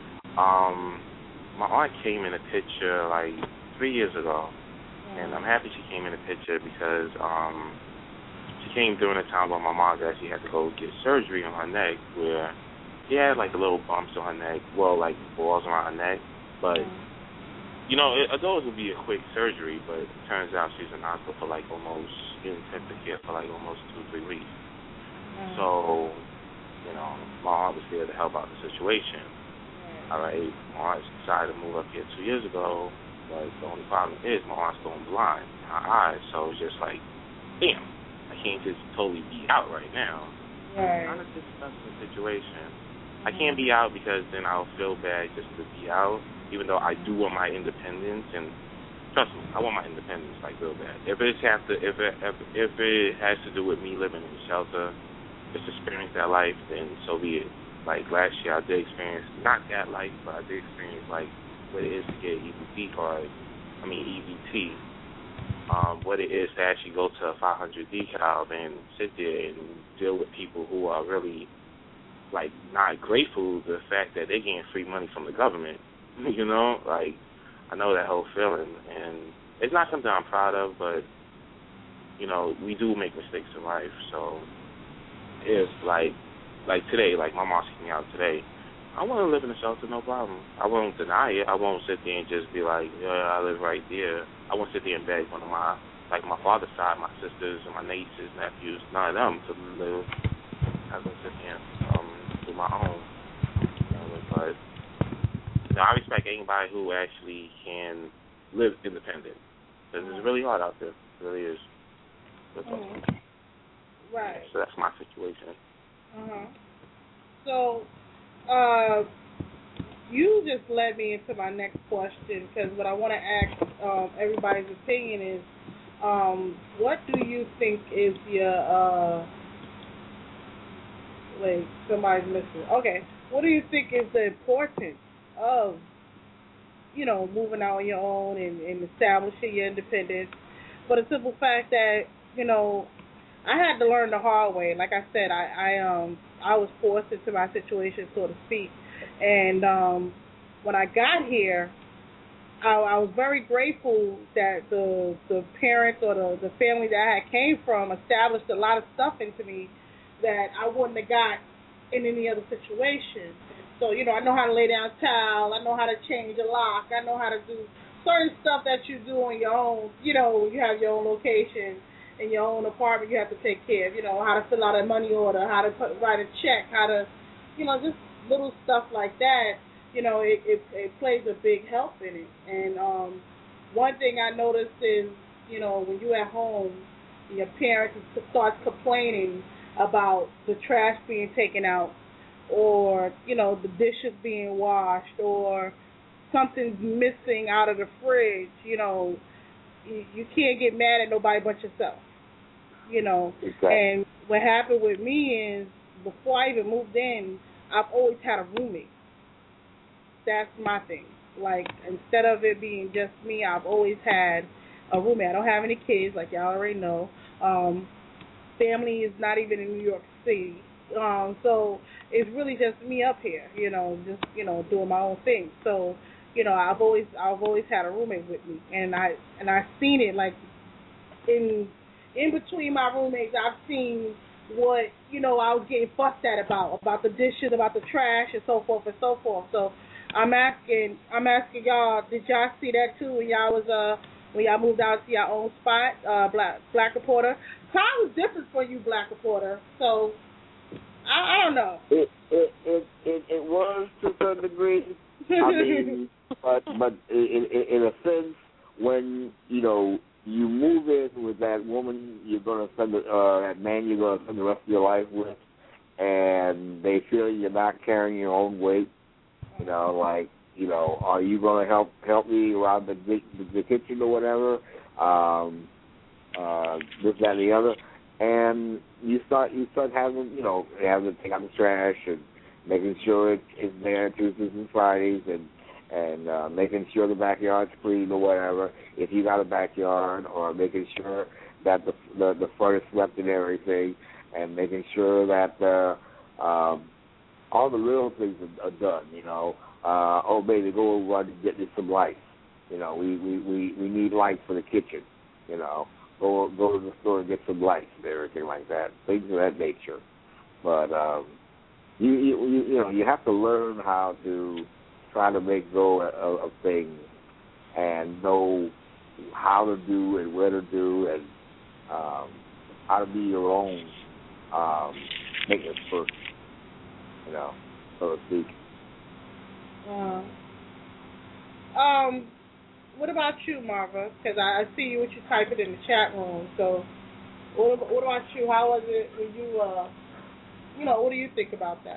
My aunt came in the picture like 3 years ago, and I'm happy she came in the picture because she came during a time when my mom actually had to go get surgery on her neck, where she had like the little bumps on her neck, well, like balls around her neck, but. You know, I thought it would be a quick surgery, but it turns out she's in the hospital for like almost, in intensive care for like almost 2-3 weeks. So, you know, my aunt was there to help out the situation. All right, my aunt decided to move up here 2 years ago, but the only problem is my aunt's going blind in her eyes, so it's just like, damn, I can't just totally be out right now. Right. Kind of just stuck in the situation. I can't be out because then I'll feel bad just to be out. Even though I do want my independence, and trust me, I want my independence like real bad. If it has to do with me living in a shelter, just experience that life, then so be it. Like last year, I did experience not that life, but I did experience like what it is to get EBT card. I mean EBT. What it is to actually go to a 500 decal and sit there and deal with people who are really like not grateful to the fact that they're getting free money from the government. You know, like, I know that whole feeling, and it's not something I'm proud of, but, you know, we do make mistakes in life, so it's like today, like my mom's kicking me out today, I want to live in a shelter, no problem. I won't deny it. I won't sit there and just be like, yeah, I live right there. I won't sit there and beg one of my, like my father's side, my sisters and my nieces, nephews, none of them to live. I will sit there and do my own, you know, but I respect anybody who actually can live independent. Because it's really hard out there. It really is. Right. So that's my situation. So, you just led me into my next question, because what I want to ask everybody's opinion is, what do you think is your, wait, somebody's missing. Okay. What do you think is the importance of, you know, moving out on your own and establishing your independence, but a simple fact that, you know, I had to learn the hard way. Like I said, I was forced into my situation, so to speak, and when I got here, I was very grateful that the parents or the family that I had came from established a lot of stuff into me that I wouldn't have got in any other situation. So, you know, I know how to lay down towel. I know how to change a lock. I know how to do certain stuff that you do on your own. You know, you have your own location in your own apartment. You have to take care of. You know, how to fill out a money order, how to write a check, how to, you know, just little stuff like that. You know, it plays a big help in it. And one thing I noticed is, you know, when you're at home, your parents start complaining about the trash being taken out, or, you know, the dishes being washed, or something's missing out of the fridge. You know, you can't get mad at nobody but yourself. You know, exactly. And what happened with me is, before I even moved in, I've always had a roommate. That's my thing. Like, instead of it being just me, I've always had a roommate. I don't have any kids, like y'all already know. Family is not even in New York City. So it's really just me up here, you know, just, you know, doing my own thing. So, you know, I've always had a roommate with me, and I've seen it, like, in between my roommates. I've seen what, you know, I was getting fussed at about the dishes, about the trash, and so forth and so forth. So I'm asking y'all, did y'all see that too when y'all was when y'all moved out to your own spot, Black Reporter? Time was different for you, Black Reporter. So I don't know. It was to a certain degree. I mean, but in a sense, when, you know, you move in with that woman you're going to spend that man you're going to spend the rest of your life with, and they feel you're not carrying your own weight, you know, like, you know, are you going to help me around the kitchen or whatever, this, that, and the other, and you start having, you know, having to take out the trash and making sure it's there Tuesdays and Fridays, and making sure the backyard's clean or whatever, if you got a backyard, or making sure that the front is swept and everything, and making sure that all the little things are done, you know. Oh, baby, go over and get me some lights. You know, we need lights for the kitchen, you know. Go to the store and get some lights and everything like that, things of that nature. But you know, you have to learn how to try to make go of things and know how to do and where to do, and how to be your own maintenance person, you know, so to speak. What about you, Marva? Because I see you what you type it in the chat room. So, what about you? How was it when you, you know, what do you think about that?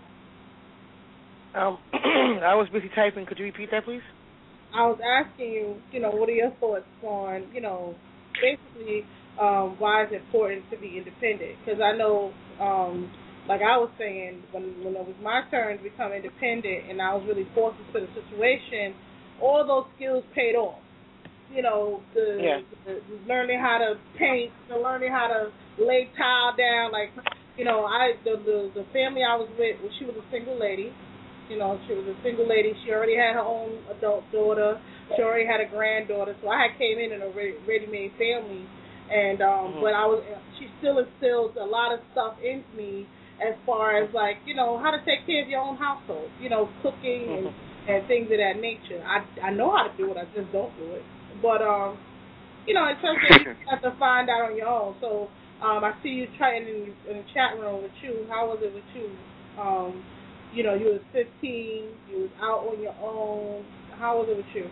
I was busy typing. Could you repeat that, please? I was asking you, you know, what are your thoughts on, you know, basically why it's important to be independent? Because I know, like I was saying, when it was my turn to become independent and I was really forced into the situation, all those skills paid off. You know, the learning how to paint, the learning how to lay tile down. Like, you know, the family I was with, she was a single lady. You know, she was a single lady. She already had her own adult daughter. She already had a granddaughter. So I had came in a ready-made family, and but she still instilled a lot of stuff into me as far as, like, you know, how to take care of your own household. You know, cooking and things of that nature. I know how to do it. I just don't do it. But you know, it's something you have to find out on your own. So I see you trying in the chat room with you. How was it with you? You know, you was 15, you was out on your own. How was it with you?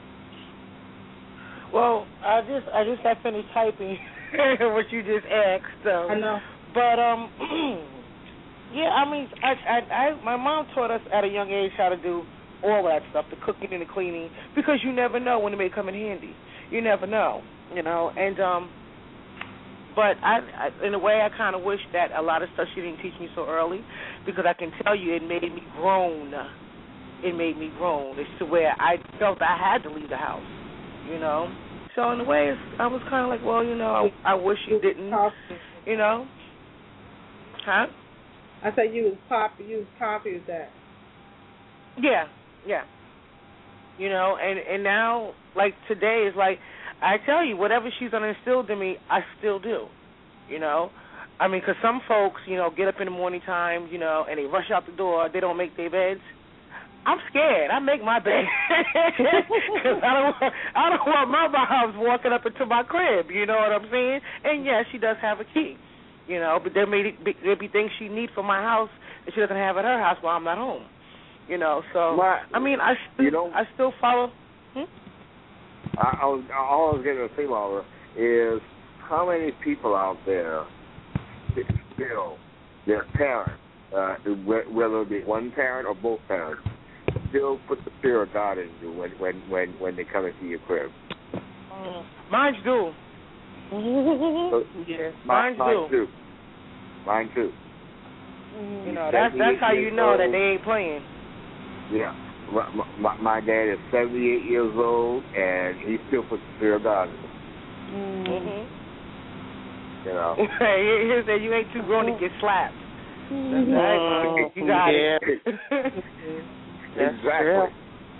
Well, I just got finished typing what you just asked. So. I know. But yeah, I mean, I my mom taught us at a young age how to do all that stuff, the cooking and the cleaning, because you never know when it may come in handy. You never know, you know. And but I in a way, I kind of wish that a lot of stuff she didn't teach me so early, because I can tell you it made me grown. It made me grown. It's to where I felt I had to leave the house, you know. So in a way, I was kind of like, well, you know, I wish you didn't, you know. Huh? I said you was coffee with that. Yeah. You know, and now, like, today is like, I tell you, whatever she's instilled in me, I still do, you know. I mean, because some folks, you know, get up in the morning time, you know, and they rush out the door, they don't make their beds. I'm scared. I make my bed because I don't want my moms walking up into my crib. You know what I'm saying? And yes, she does have a key. You know, but there be things she needs for my house that she doesn't have at her house while I'm not home. You know, so I mean, I still follow. All I was going to say, Laura, is how many people out there still their parents, whether it be one parent or both parents, still put the fear of God in you when they come into your crib. Mine do. So, yeah, mine too. Mine too. You know, that's how you know that they ain't playing. Yeah. My dad is 78 years old, and he still puts the fear of God in him. You know. He said you ain't too grown to get slapped. That's right. You got it. Exactly.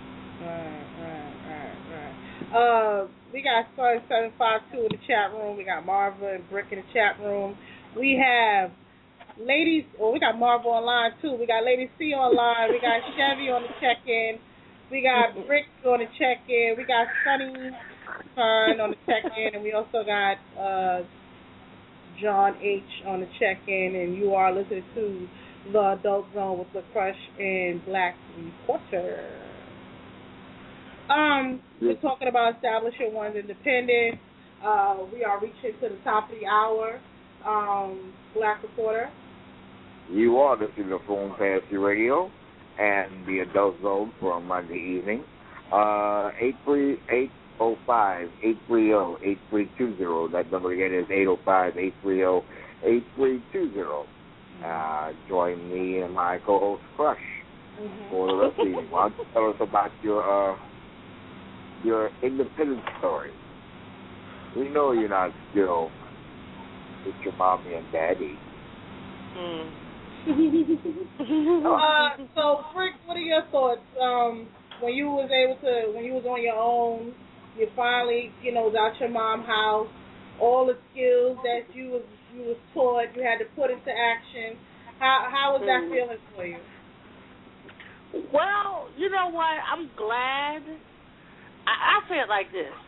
Right. We got 752 in the chat room. We got Marva and Brick in the chat room. We have ladies. Well, we got Marva online too. We got Lady C online. We got Chevy on the check-in. We got Brick on the check-in. We got Sunny Fern on the check-in, and we also got John H on the check-in. And you are listening to The Adult Zone with LaCrush and Black Reporter. We're talking about establishing one's independence. We are reaching to the top of the hour. Black Reporter. You are listening to Phone Fantasy Radio and the Adult Zone for Monday evening. 805-830-8320. That number again is 805-830-8320. Join me and my co-host Crush for the rest of the evening. Why don't you tell us about your independence story? We know you're not still with your mommy and daddy. So, Frick, what are your thoughts? When you was on your own, you finally, was out your mom's house, all the skills that you was taught, you had to put into action. How was that feeling for you? Well, you know what? I'm glad. I say it like this.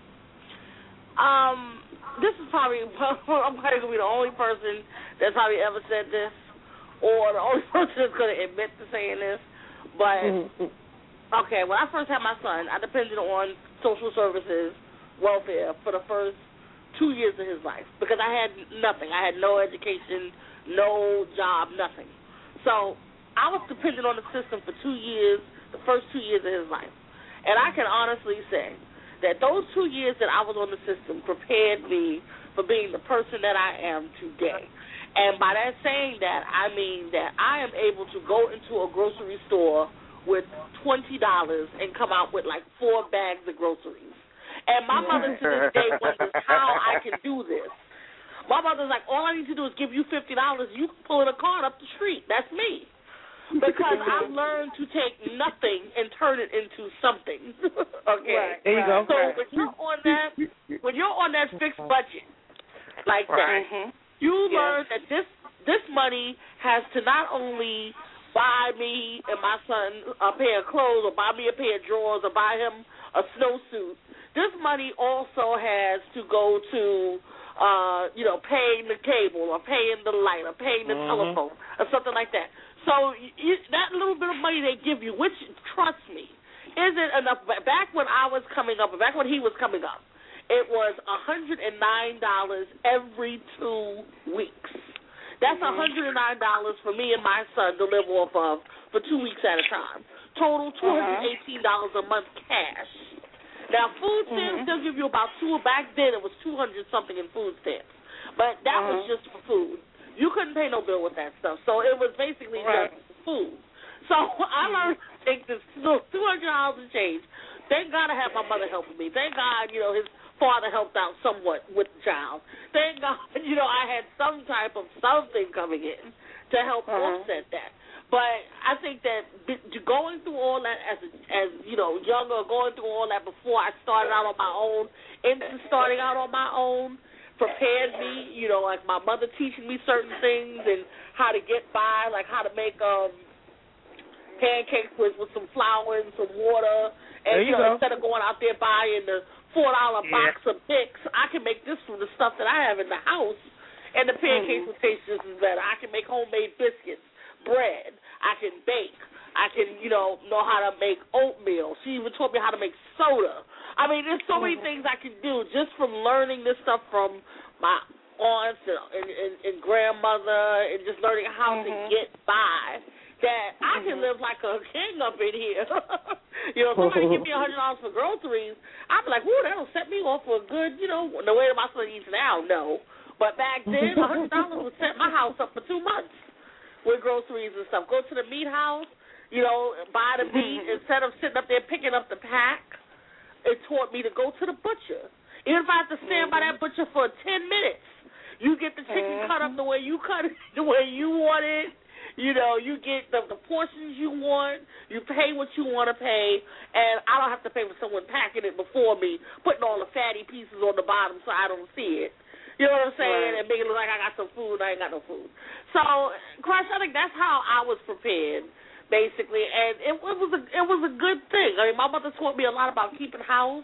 This is probably, I'm probably going to be the only person that's probably ever said this, or the only person that's going to admit to saying this. But, okay, when I first had my son, I depended on social services, welfare, for the first 2 years of his life because I had nothing. I had no education, no job, nothing. So I was dependent on the system for 2 years, the first 2 years of his life. And I can honestly say that those 2 years that I was on the system prepared me for being the person that I am today. And by that saying that, I mean that I am able to go into a grocery store with $20 and come out with like 4 bags of groceries. And my mother to this day wonders how I can do this. My mother's like, all I need to do is give you $50. You can pull in a cart up the street. That's me. Because I've learned to take nothing and turn it into something. Okay, right, there you go. So when you're on that fixed budget like that, you learn that this money has to not only buy me and my son a pair of clothes, or buy me a pair of drawers, or buy him a snowsuit. This money also has to go to paying the cable, or paying the light, or paying the telephone, or something like that. So that little bit of money they give you, which, trust me, isn't enough. Back when I was coming up, back when he was coming up, it was $109 every 2 weeks. That's $109 for me and my son to live off of for 2 weeks at a time. Total $218 a month cash. Now, food stamps, they'll give you about back then it was 200-something in food stamps. But that was just for food. You couldn't pay no bill with that stuff. So it was basically just food. So I learned to take this $200 and change. Thank God I had my mother helping me. Thank God, his father helped out somewhat with the child. Thank God, I had some type of something coming in to help offset that. But I think that going through all that as younger, going through all that before I started out on my own, into starting out on my own, prepared me, like my mother teaching me certain things and how to get by, like how to make pancakes with some flour and some water. And, instead of going out there buying the $4 box of Bix, I can make this from the stuff that I have in the house, and the pancakes will taste just as better. I can make homemade biscuits, bread. I can bake. I can, know how to make oatmeal. She even taught me how to make soda. I mean, there's so many things I can do just from learning this stuff from my aunts and grandmother and just learning how to get by, that I can live like a king up in here. Somebody give me $100 for groceries, I'd be like, woo, that'll set me off for a good, the way my son eats now, no. But back then, $100 would set my house up for 2 months with groceries and stuff. Go to the meat house, buy the meat. Instead of sitting up there picking up the pack, it taught me to go to the butcher. Even if I have to stand by that butcher for 10 minutes, you get the chicken cut up the way you cut it, the way you want it. You get the portions you want. You pay what you want to pay, and I don't have to pay for someone packing it before me, putting all the fatty pieces on the bottom so I don't see it. You know what I'm saying? Right. And making it look like I got some food, I ain't got no food. So, Crush, I think that's how I was prepared, basically, and it was a good thing. I mean, my mother taught me a lot about keeping house.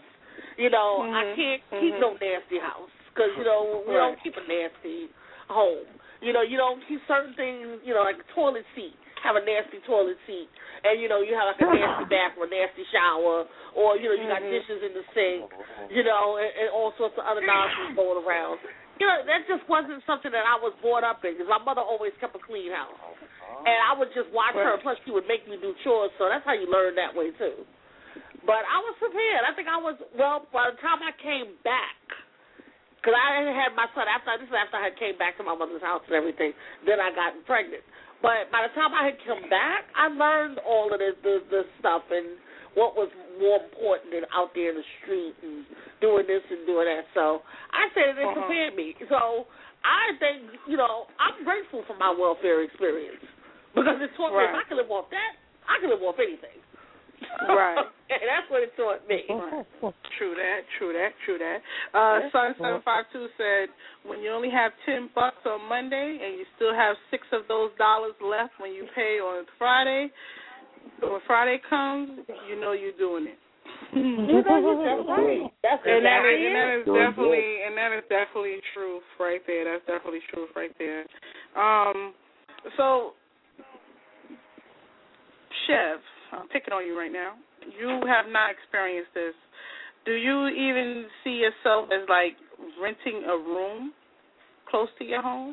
I can't keep no nasty house because we don't keep a nasty home. You don't keep certain things, like a toilet seat, have a nasty toilet seat, and, you have like a nasty bathroom, a nasty shower, or, you got dishes in the sink, and all sorts of other nonsense going around. That just wasn't something that I was brought up in, because my mother always kept a clean house. And I would just watch her, plus she would make me do chores, so that's how you learn that way, too. But I was prepared. I think by the time I came back, because I had my son after I came back to my mother's house and everything, then I got pregnant. But by the time I had come back, I learned all of this stuff and what was more important than out there in the street and doing this and doing that. So I said it prepared me. So I think, I'm grateful for my welfare experience because it taught me if I can live off that, I can live off anything. Right. And that's what it taught me. True that. Sun752 said, when you only have $10 on Monday and you still have $6 of those dollars left when you pay on Friday, when Friday comes, you're doing it. That's right. That is definitely truth right there. That's definitely truth right there. So, Chev, I'm picking on you right now. You have not experienced this. Do you even see yourself as, like, renting a room close to your home?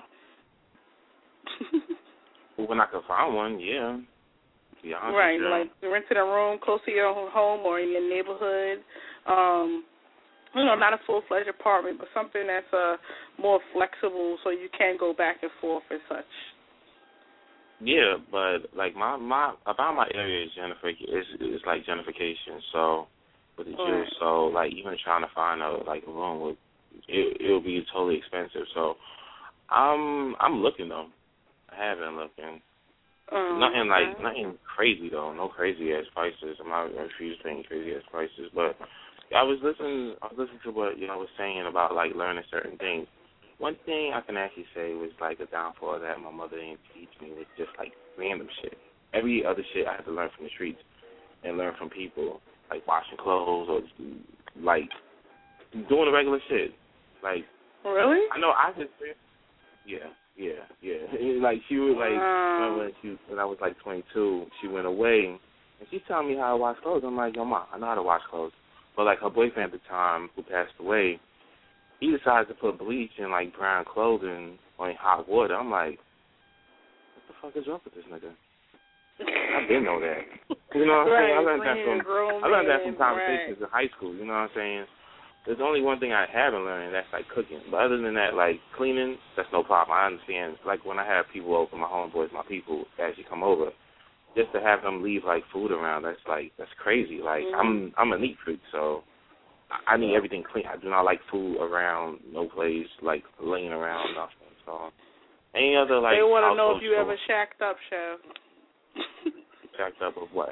When I can find one, yeah. Right, like renting a room close to your home or in your neighborhood. Not a full-fledged apartment, but something that's more flexible so you can go back and forth and such. Yeah, but like my about my area is like gentrification. So with the Jews, so like even trying to find a room it'll be totally expensive. So I'm looking though. I have been looking. Nothing crazy though. No crazy ass prices. I'm not refused paying crazy ass prices. But I was listening to what y'all was saying about like learning certain things. One thing I can actually say was like a downfall that my mother didn't teach me was just like random shit. Every other shit I had to learn from the streets and learn from people, like washing clothes or like doing the regular shit. Like really? I know I just yeah. Like she was like when I was like 22, she went away and she's telling me how to wash clothes. I'm like, yo, Ma, I know how to wash clothes. But like her boyfriend at the time who passed away, he decided to put bleach in like brown clothing on hot water. I'm like, what the fuck is wrong with this nigga? I didn't know that. You know what I'm saying? I learned that from conversations in high school. You know what I'm saying? There's only one thing I haven't learned, and that's like cooking. But other than that, like cleaning, that's no problem. I understand. Like when I have people over, my homeboys, my people actually come over, just to have them leave like food around, that's crazy. Like I'm a neat freak, so I need everything clean. I do not like food around no place, like laying around, nothing. So any other like. They want to know if you ever shacked up, Chef. Shacked up with what?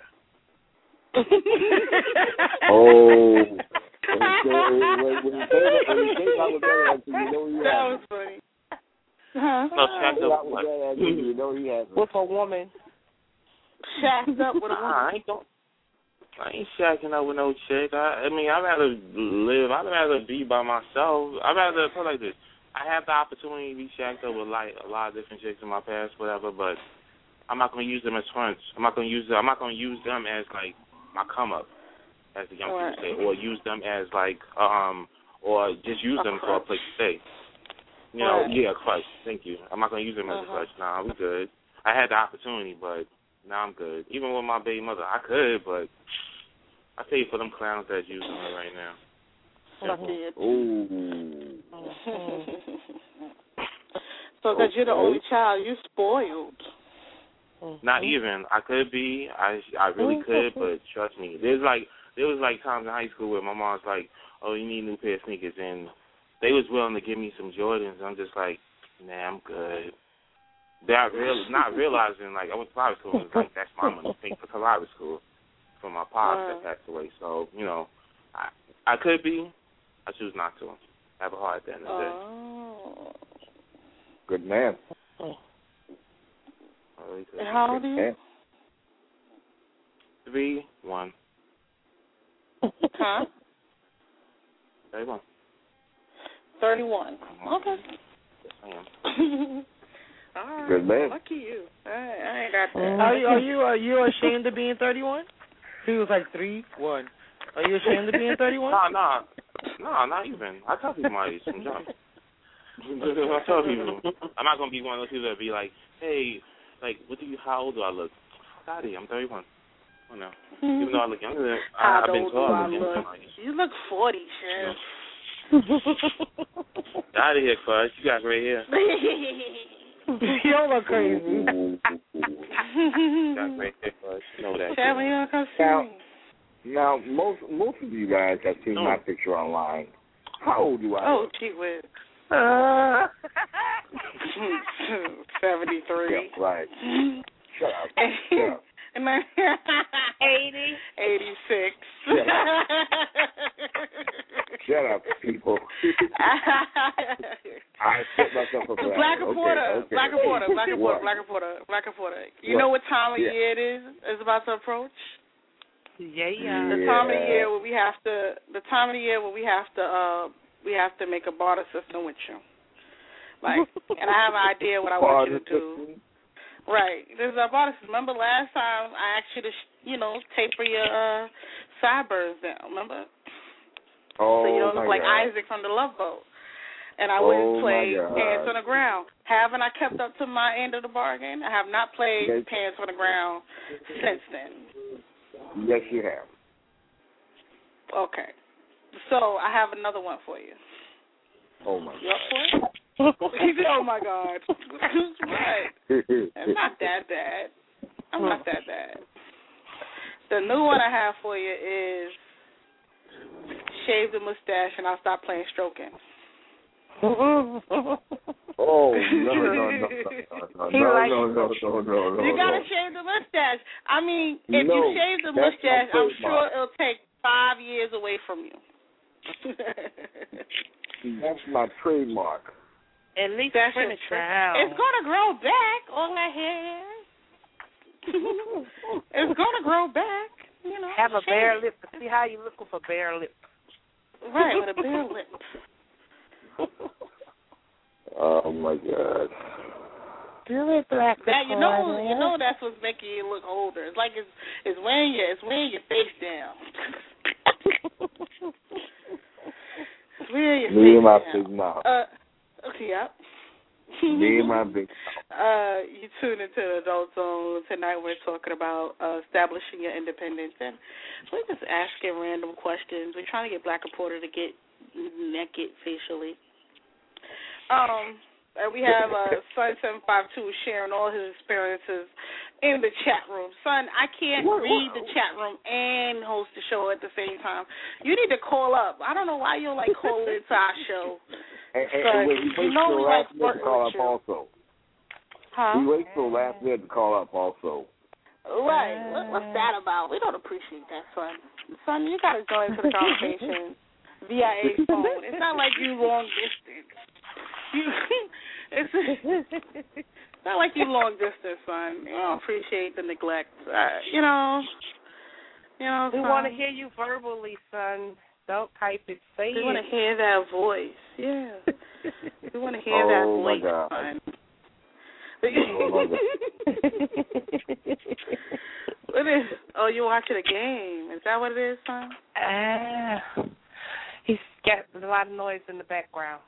That was funny. No, shacked up with what? With a woman. shacked up with a woman? I ain't shacking up with no chick. I mean, I'd rather be by myself. I'd rather put it like this. I have the opportunity to be shacked up with like a lot of different chicks in my past, whatever, but I'm not gonna use them as fronts. I'm not gonna use them as like my come up, as the young people say, or use them as like or just use them for a place to stay. You know, yeah, crush. Thank you. I'm not gonna use them as a crush. Nah, we good. I had the opportunity, but now I'm good. Even with my baby mother, I could, but I pay for them clowns that's using her right now. Ooh. So, because you're the only child, you spoiled. Not even. I could be. I really could, but trust me, there was like times in high school where my mom was like, "Oh, you need a new pair of sneakers," and they was willing to give me some Jordans. I'm just like, nah, I'm good. Not realizing, like, I went to private school, and it's like, that's my money. Paying for private school from my pops that passed away. So, you know, I could be. I choose not to. I have a heart at the end of the day. Good man. And how old are you? 3, 1. Huh? 31. 31. Okay. Yes, I am. All right. Good man. Lucky you. I ain't got that. Are you ashamed of being 31? He was like 3, 1. Are you ashamed of being 31? No, not even. I tell people my age from jump. I tell people. I'm not gonna be one of those people that be like, hey, like, how old do I look? Fuck out of here. I'm 31. Oh no. Even though I look younger than I've been told I look younger. You look 40, Chef. Out of here, cuz. You got gray hair. You don't look crazy. You got gray hair, cuz. You know that. Now, most of you guys have seen my picture online. How old do I look? Oh, gee whiz. 73. Yeah, right. Shut up. 80. 86. Shut up, people. I set myself up. Black reporter. You know what time of year it is? It's about to approach. Yeah. The time of the year where we have to make a barter system with you. Like, and I have an idea what I want you to do. Right. There's a barter system. Remember last time I asked you to, taper your sideburns down, remember? Oh, so you don't look like Isaac from The Love Boat. And I wouldn't play Pants on the Ground. Haven't I kept up to my end of the bargain? I have not played Pants on the Ground since then. Yes, you have. Okay. So I have another one for you. Oh, my God. You up for it? Oh, my God. Right. I'm not that bad. The new one I have for you is shave the mustache and I'll stop playing stroking. Oh, no. You gotta shave the mustache. I mean, if you shave the mustache, I'm sure it'll take 5 years away from you. That's my trademark. At least finish down. It's gonna grow back, all that hair. It's gonna grow back. Have a bare lip. See how you look with a bare lip. Right, with a bare lip. Oh my God. Do it, Black. That you know that's what's making you look older. It's like it's weighing your face down. It's weighing your face down. Me and my big mouth. Yep. Me and my big mouth. You tune into the Adult Zone. Tonight we're talking about establishing your independence, and we're just asking random questions. We're trying to get Black Reporter to get naked facially. And we have Son752 sharing all his experiences in the chat room. Son, I can't read the chat room and host the show at the same time. You need to call up. I don't know why you don't like calling into our show. And we wait till last minute to call up also. Huh? We wait till last minute to call up also. Right. What's that about? We don't appreciate that, son. Son, you got to join into the conversation via a phone. It's not like you long distance. It's not like you long distance, son. I don't appreciate the neglect. You know. We want to hear you verbally, son. Don't type it. Say we it. want to hear that voice. Yeah. We want to hear that voice, son. What is? Oh, you watching a game? Is that what it is, son? He's got a lot of noise in the background.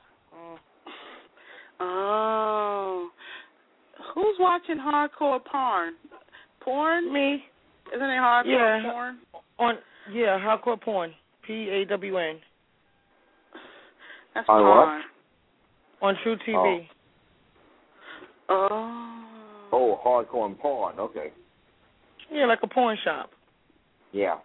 Oh. Who's watching hardcore porn? Porn? Me. Isn't it hardcore porn? Hardcore porn. PAWN. That's porn. On True TV. Oh, hardcore and porn. Okay. Yeah, like a porn shop. Yeah.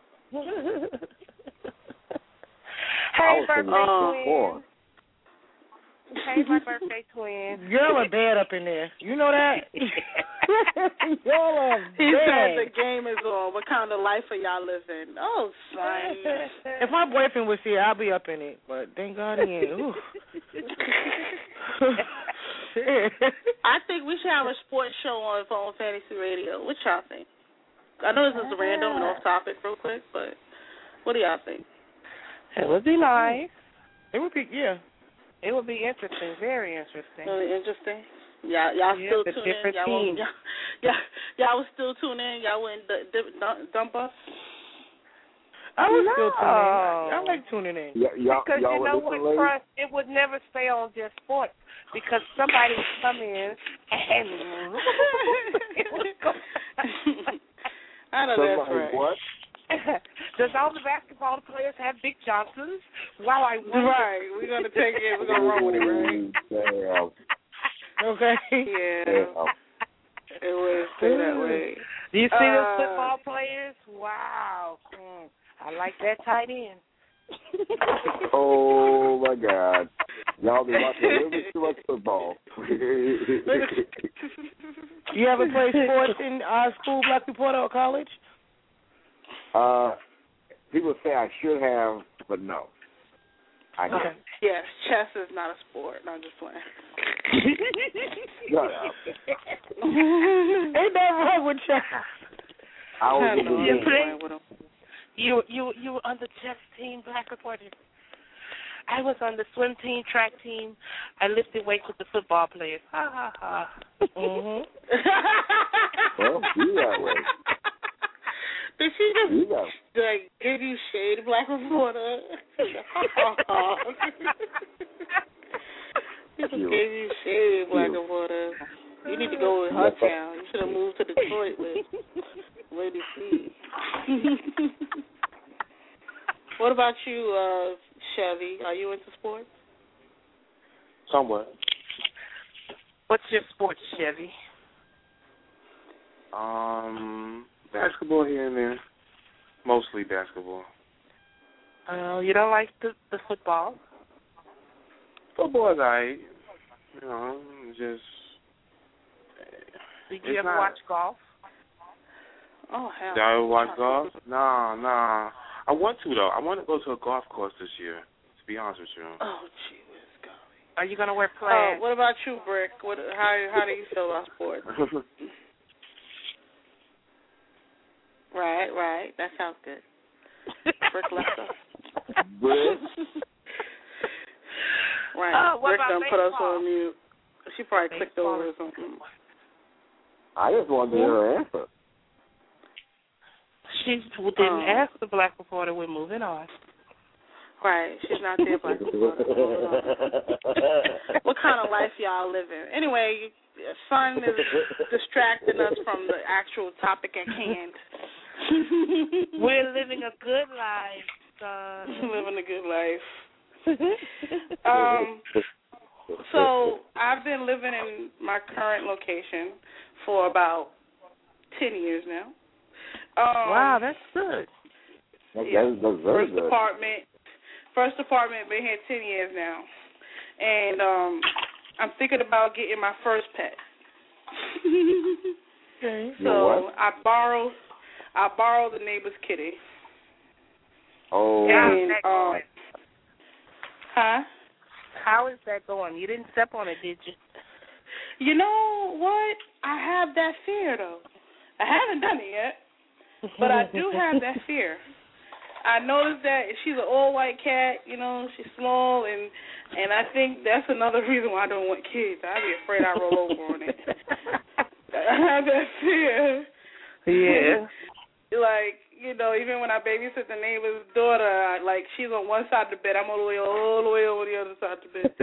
Hey, birthday twin. Hey, my birthday twin. Y'all are bad up in there. You know that? Y'all are bad. He said the game is on. What kind of life are y'all living? Oh, son. If my boyfriend was here, I'd be up in it. But thank God he ain't. I think we should have a sports show on Phone Fantasy Radio. What y'all think? I know this is random and off topic real quick, but what do y'all think? It would be nice. It would be, yeah. It would be interesting, very interesting. Really interesting. Y'all still tune in? Y'all would still tune in? Y'all wouldn't dump us? I would still tune in. I like tuning in. Because you know what, Crush, it would never stay on just sports because somebody would come in and it would go. I know that's right. What? Does all the basketball players have Big Johnsons? While I wonder. Right, we're gonna take it. We're gonna run with it, right? Damn. Okay. Yeah. It would stay that way. Do you see those football players? Wow. I like that tight end. Oh my God. Y'all be watching a little bit too much football. You ever play sports in school, Black Reporter, or college? People say I should have, but no. I didn't. Okay. Yes, chess is not a sport. No, I'm just playing. No. Ain't that wrong with chess? I was in the game. You were on the chess team, Black Reporter. I was on the swim team, track team. I lifted weights with the football players. Ha ha ha. Well, you that way. Did she just give you shade, Black Reporter? She just gave you shade, Black Reporter. You need to go with her town. You should have moved to Detroit with Lady C. What about you, Chevy? Are you into sports? Somewhat. What's your sports, Chevy? Basketball here and there. Mostly basketball. You don't like the football? Football is alright. You know, just. Did you ever watch golf? Oh, hell. Did I ever watch golf? Nah. I want to, though. I want to go to a golf course this year, to be honest with you. Oh, gee whiz, golly. Are you going to wear plaid? What about you, Brick? How do you feel about sports? Right. That sounds good. Brick left us. Brick? Right. Brick done put us on mute. She probably clicked over or something. I just wanted to hear her answer. She didn't ask the Black Reporter. We're moving on. Right. She's not there, Black Reporter. What kind of life y'all living? Anyway, son is distracting us from the actual topic at hand. We're living a good life, son. Living a good life. So I've been living in my current location for about 10 years now. Wow, that's good. That's very good. First apartment, been here 10 years now. And I'm thinking about getting my first pet. Okay. So I borrowed the neighbor's kitty. Oh. And, huh? How is that going? You didn't step on it, did you? You know what? I have that fear, though. I haven't done it yet, but I do have that fear. I noticed that she's an all-white cat, you know, she's small, and I think that's another reason why I don't want kids. I'd be afraid I'd roll over on it. I have that fear. Yeah. Like, you know, even when I babysit the neighbor's daughter, like, she's on one side of the bed, I'm all the way over the other side of the bed.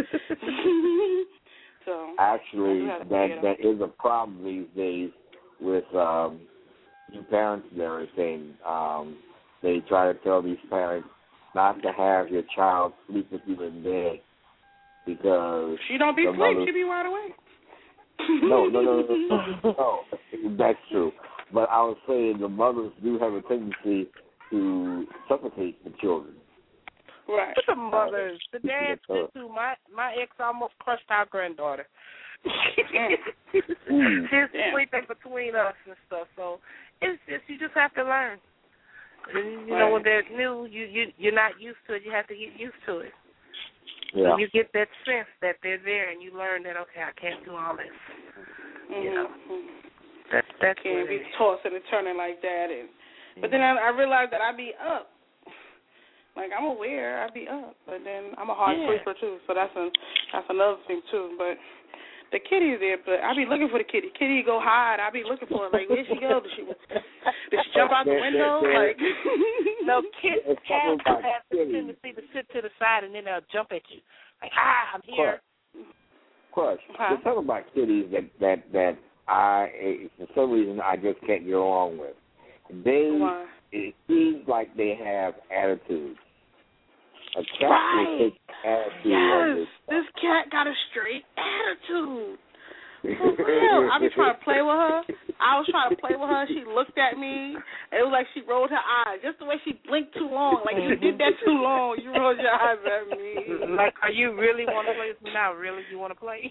So actually, that is a problem these days with new parents and everything. They try to tell these parents not to have your child sleep with you in bed because she don't be asleep, she be wide awake. No, that's true. But I was saying the mothers do have a tendency to suffocate the children. Right. The mothers, the dads too. My ex almost crushed our granddaughter. She's sleeping between us and stuff. So it's just, you just have to learn. You know, when they're new, you're not used to it. You have to get used to it. Yeah. And you get that sense that they're there, and you learn that, okay, I can't do all this. You know, that can't be tossing and turning like that. But then I realized that I be up. Like, I'm aware I be up, but then I'm a hard sleeper too, so that's another thing too. But the kitty's there, but I be looking for the kitty. Kitty go hide. I be looking for her. Like, where'd she go? Did she jump out the window? Like, no, cats have the tendency to sit to the side and then they'll jump at you. Like, I'm here. Crush. You're talking about kitties that I, for some reason, I just can't get along with. It seems like they have attitude. A cat will take attitude. Yes, this cat got a straight attitude. For real. I be trying to play with her. I was trying to play with her. She looked at me, and it was like she rolled her eyes. Just the way she blinked too long. Like, you did that too long. You rolled your eyes at me. Like, are you really want to play with me now? Really, you want to play?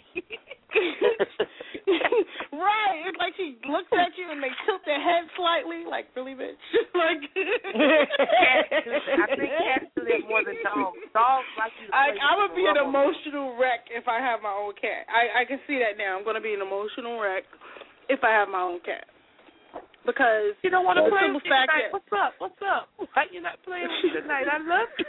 Right. It's like she looks at you, and they tilt their head slightly. Like, really, bitch? Like, I think cats do that more than dogs. Dogs like you to play. I would be an emotional wreck if I have my own cat. I can see that now. I'm going to be an emotional wreck if I have my own cat. Because you don't want to play with me tonight. What's up? Why you not playing with me tonight? I love you.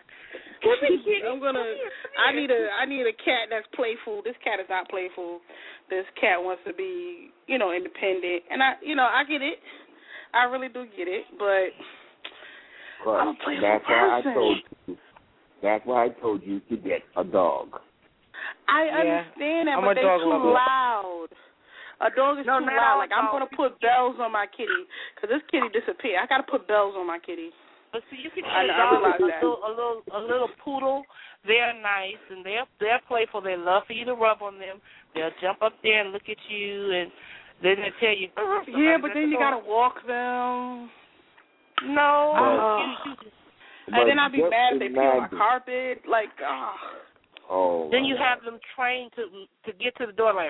I need a cat that's playful. This cat is not playful. This cat wants to be, independent. And I get it. I really do get it, but I'm a playful person. That's why I told you to get a dog. I understand that, but they're too loud. A dog is too loud. Like, I'm going to put bells on my kitty because this kitty disappeared. I got to put bells on my kitty. But see, you can get a little poodle. They're nice and they're playful. They love for you to rub on them. They'll jump up there and look at you, and then they tell you. Yeah, but then you got to walk them. No. And then I'd be mad if they pee on my carpet. Like, Oh. Then you have them trained to get to the door like.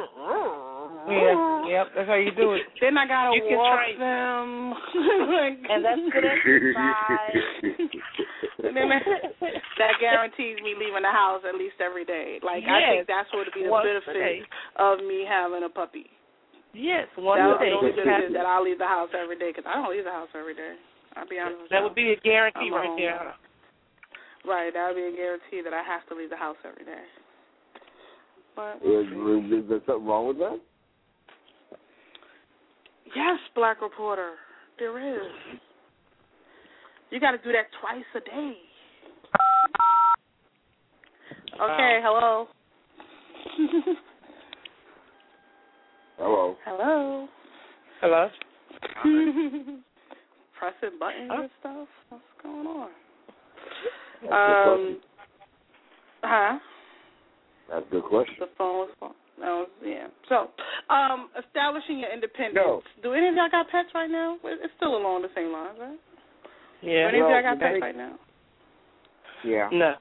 Yep, that's how you do it. Then I gotta walk them, and that's good exercise. And then that guarantees me leaving the house at least every day. Like, I think that's what would be the benefit of me having a puppy. Yes, that would be the only benefit that I'll leave the house every day because I don't leave the house every day. I'll be honest with you. That would be a guarantee right there. Right, that would be a guarantee that I have to leave the house every day. But is there something wrong with that? Yes, Black Reporter, there is. You got to do that twice a day. Okay, hello. Hello. Hello. Hello. Pressing buttons and stuff. What's going on? That's a good question. The phone was So, establishing your independence. No. Do any of y'all got pets right now? It's still along the same lines, right? Yeah. Do any of y'all got pets right now? Yeah. No.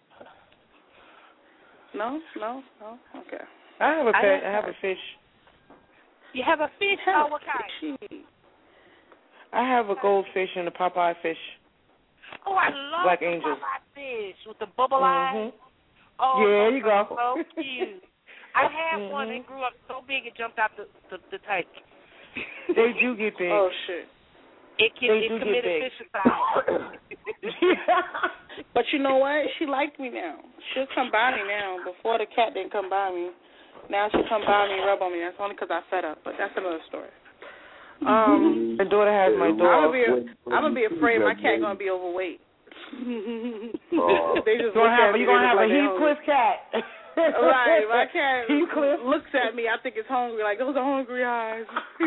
No? Okay. I have a pet. I have a fish. You have a fish? Oh, what kind? I have a goldfish and a Popeye fish. Oh, I love Black Angel. Popeye fish with the bubble eyes. Oh, yeah, you go. So cute. I had one that grew up so big it jumped out the tank. They do get big. Oh shit. It committed fishercide. But you know what? She liked me now. She'll come by me now. Before the cat didn't come by me. Now she'll come by me and rub on me. That's only because I fed up. But that's another story. My daughter has my dog. I'm gonna be afraid my cat gonna be overweight. They just you're gonna have a Heathcliff cat. Right, my cat looks at me. I think it's hungry. Like those are hungry eyes.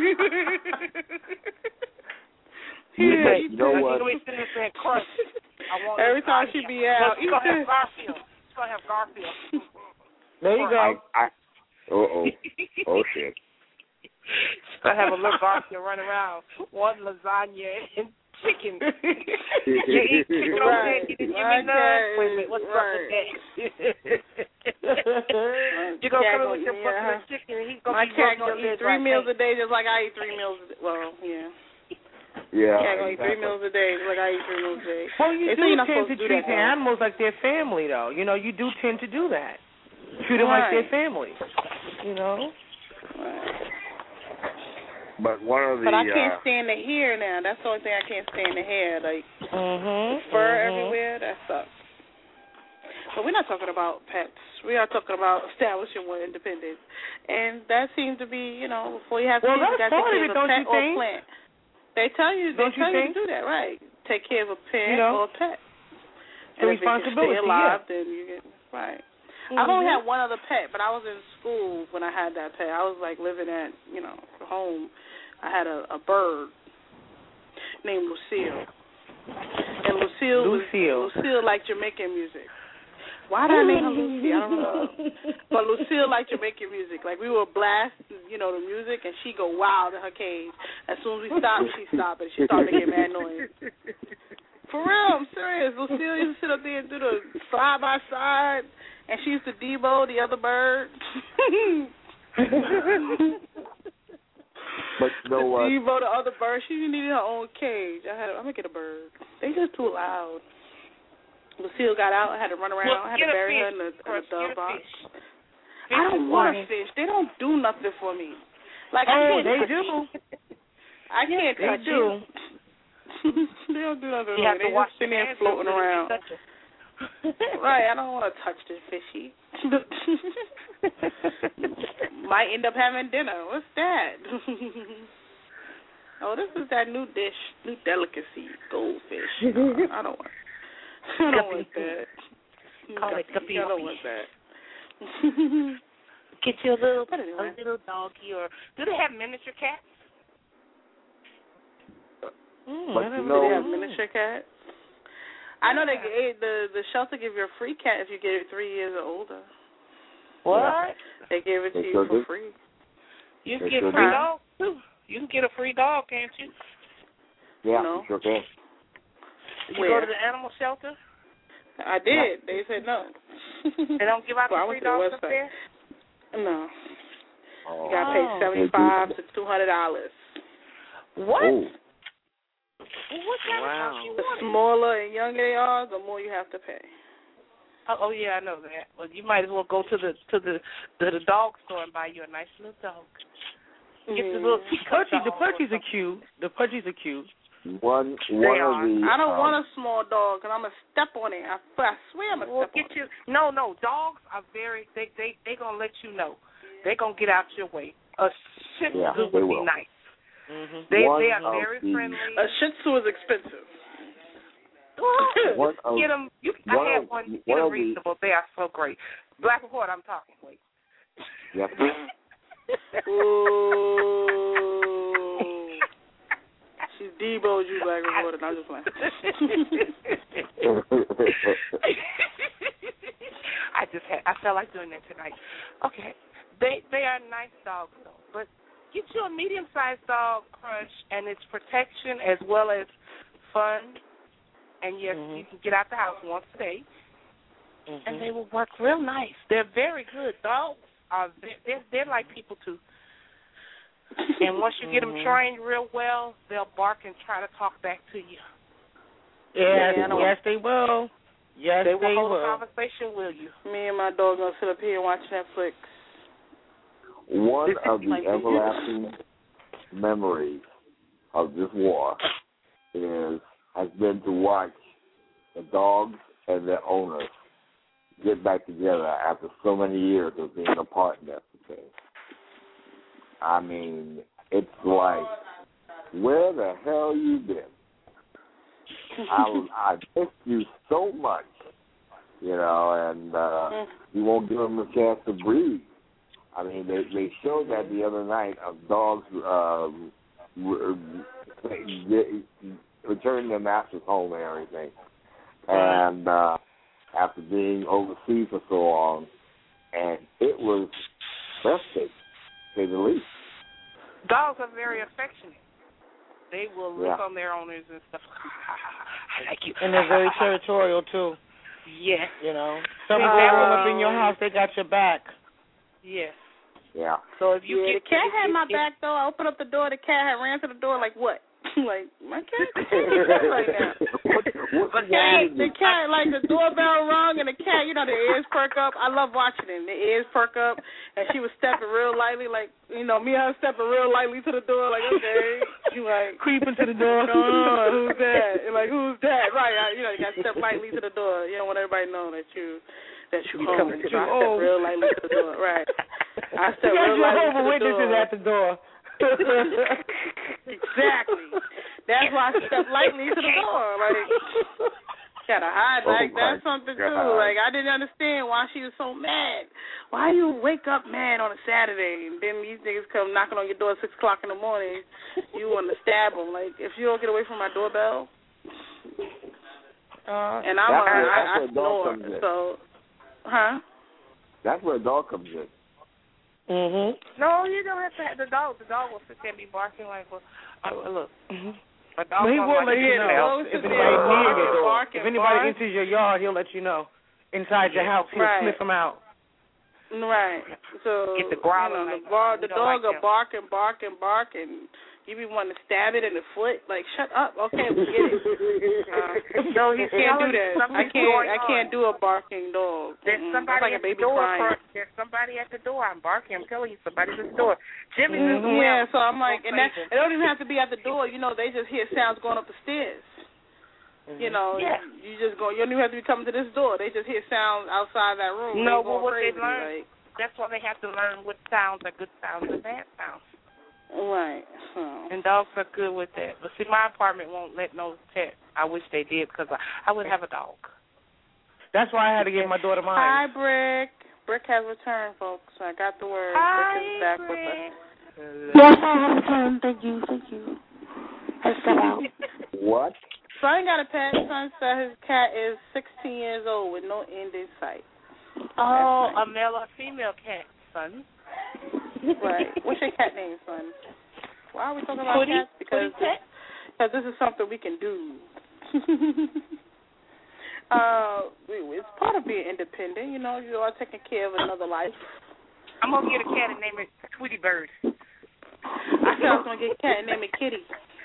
You know what? Every time she be out, she's gonna have Garfield. She's gonna have Garfield. There you go. Oh shit. She's gonna have a little Garfield run around, one lasagna and chicken. You eat chicken on that, you didn't give me none. Wait a minute, what's up with that? You're gonna come in with your bucket of chicken and he's gonna my cat gonna eat 3 meals a day just like I eat 3 meals a day. Well, yeah. Yeah. Cat gonna eat 3 meals a day just like I eat 3 meals a day. Well, you do tend to treat the animals like their family, though. You know, you do tend to do that. Treat them like their family. You know? But one of the. But I can't stand the hair now. That's the only thing I can't stand, the hair. Like fur everywhere. That sucks. But we're not talking about pets. We are talking about establishing one independence, and that seems to be, you know, before you have kids, you got to take care of a pet or a plant. They tell you to do that, right? Take care of a pet or a pet. The responsibility. If you stay alive, then you get right. I've only had one other pet, but I was in school when I had that pet. I was like living at, home. I had a bird named Lucille. And Lucille liked Jamaican music. Why did I name her Lucy? I don't know. But Lucille liked Jamaican music. Like we would blast, the music, and she'd go wild in her cage. As soon as we stopped, she'd stop, and she started making mad noise. For real, I'm serious. Lucille used to sit up there and do the side by side, and she used to Debo the other bird. But you know what? Debo the other bird. She needed her own cage. I'm gonna get a bird. They just too loud. Lucille got out. I had to run around. I had to bury her in the dove box. I don't want a fish. They don't do nothing for me. Like they do. I can't touch you. They don't do nothing. You have to watch sitting there floating around. Right, I don't want to touch this fishy. Might end up having dinner. What's that? Oh, this is that new delicacy, goldfish. I don't want that. Call it I don't want that. Get you a little doggy, or do they have miniature cats? But I don't really have miniature cats. I know the shelter gives you a free cat if you get it 3 years or older. What? They give it to you for free. You can get a free dog too. You can get a free dog, can't you? Yeah, sure can. Did you go to the animal shelter? I did. They said no. They don't give out the free dogs up there? No. You gotta pay $75 to $200. What? Oh. What kind of dog you want? The smaller and younger they are, the more you have to pay. Oh yeah, I know that. Well, you might as well go to the dog store and buy you a nice little dog. Get the little the pudgies are cute. The pudgies are cute. One of the. I don't want a small dog because I'm gonna step on it. I swear I'm gonna step on it. No, dogs are very. They gonna let you know. They gonna get out your way. A Shih Tzu would be nice. Mm-hmm. They are very friendly. A Shih Tzu is expensive. Get them. I had one. Get them reasonable. They are so great. Black Report. I'm talking. Wait. Yep. Ooh. She deboed you, Black Report, and I'm just playing. I felt like doing that tonight. Okay. They are nice dogs though, but get you a medium-sized dog, Crush, and it's protection as well as fun. And yes, you can get out the house once a day, and they will work real nice. They're very good. Dogs are they're like people too. And once you get them trained real well, they'll bark and try to talk back to you. Yes, they will. Yes, they will hold a conversation with you. Me and my dog gonna sit up here and watch Netflix. one of the everlasting memories of this war has been to watch the dogs and their owners get back together after so many years of being apart in that thing. I mean, it's like, where the hell you been? I miss you so much, and you won't give them a chance to breathe. I mean, they showed that the other night of dogs returning their masters home and everything. And after being overseas for so long, and it was breathtaking, to say the least. Dogs are very affectionate. They will lick on their owners and stuff. I like you. And they're very territorial, too. Yes. Some people up in your house, they got your back. Yes. Yeah. So if you the cat had my back, though. I opened up the door. The cat had ran to the door like, what? Like, my cat like that. The cat, like, the doorbell rung and the cat, the ears perk up. I love watching them. The ears perk up, and she was stepping real lightly, like, me and her stepping real lightly to the door, like, okay. She, like, creeping to the door. Who's that? And, like, who's that? Right, you got to step lightly to the door. You don't want everybody to know that you home. So I step real lightly to the door. Right. I step real lightly to the door. Witnesses at the door. Exactly. That's why I step lightly to the door. Like, gotta hide. Like, that's something too. Like, I didn't understand why she was so mad. Why you wake up mad on a Saturday and then these niggas come knocking on your door at 6 o'clock in the morning? You want to stab them? Like, if you don't get away from my doorbell, and I snore. So, That's where a dog comes in. No, you don't have to have the dog. The dog will sit there and be barking like, look. A dog he will let you know if anybody near your door. If anybody enters your yard, he'll let you know. Inside your house, he'll sniff them out. Right. So, get the growling. The dog will bark and bark and bark, and you be wanting to stab it in the foot. Like, shut up. Okay, we get it. No, he can't do that. I can't do a barking dog. There's somebody like at the door. There's somebody at the door. I'm barking. I'm telling you, somebody's at the door. Jimmy's in the way. Yeah, so I'm like, and that it don't even have to be at the door. They just hear sounds going up the stairs. You just go. You don't even have to be coming to this door. They just hear sounds outside that room. No, but what they learn, that's why they have to learn what sounds are good sounds and bad sounds. Right. And dogs are good with that. But see, my apartment won't let no pet. I wish they did because I would have a dog. That's why I had to give my daughter mine. Hi, Brick. Brick has returned, folks. I got the word. Hi, Brick is back Brick. with us. Yes, I have returned. Thank you. I step out. What? Son got a pet. Son said his cat is 16 years old with no end in sight. Oh, a male or female cat, son. Right. What's your cat name, son? Why are we talking about cats? Because this is something we can do. It's part of being independent. You are taking care of another life. I'm going to get a cat and name it Tweety Bird. I said I was going to get a cat and name it Kitty.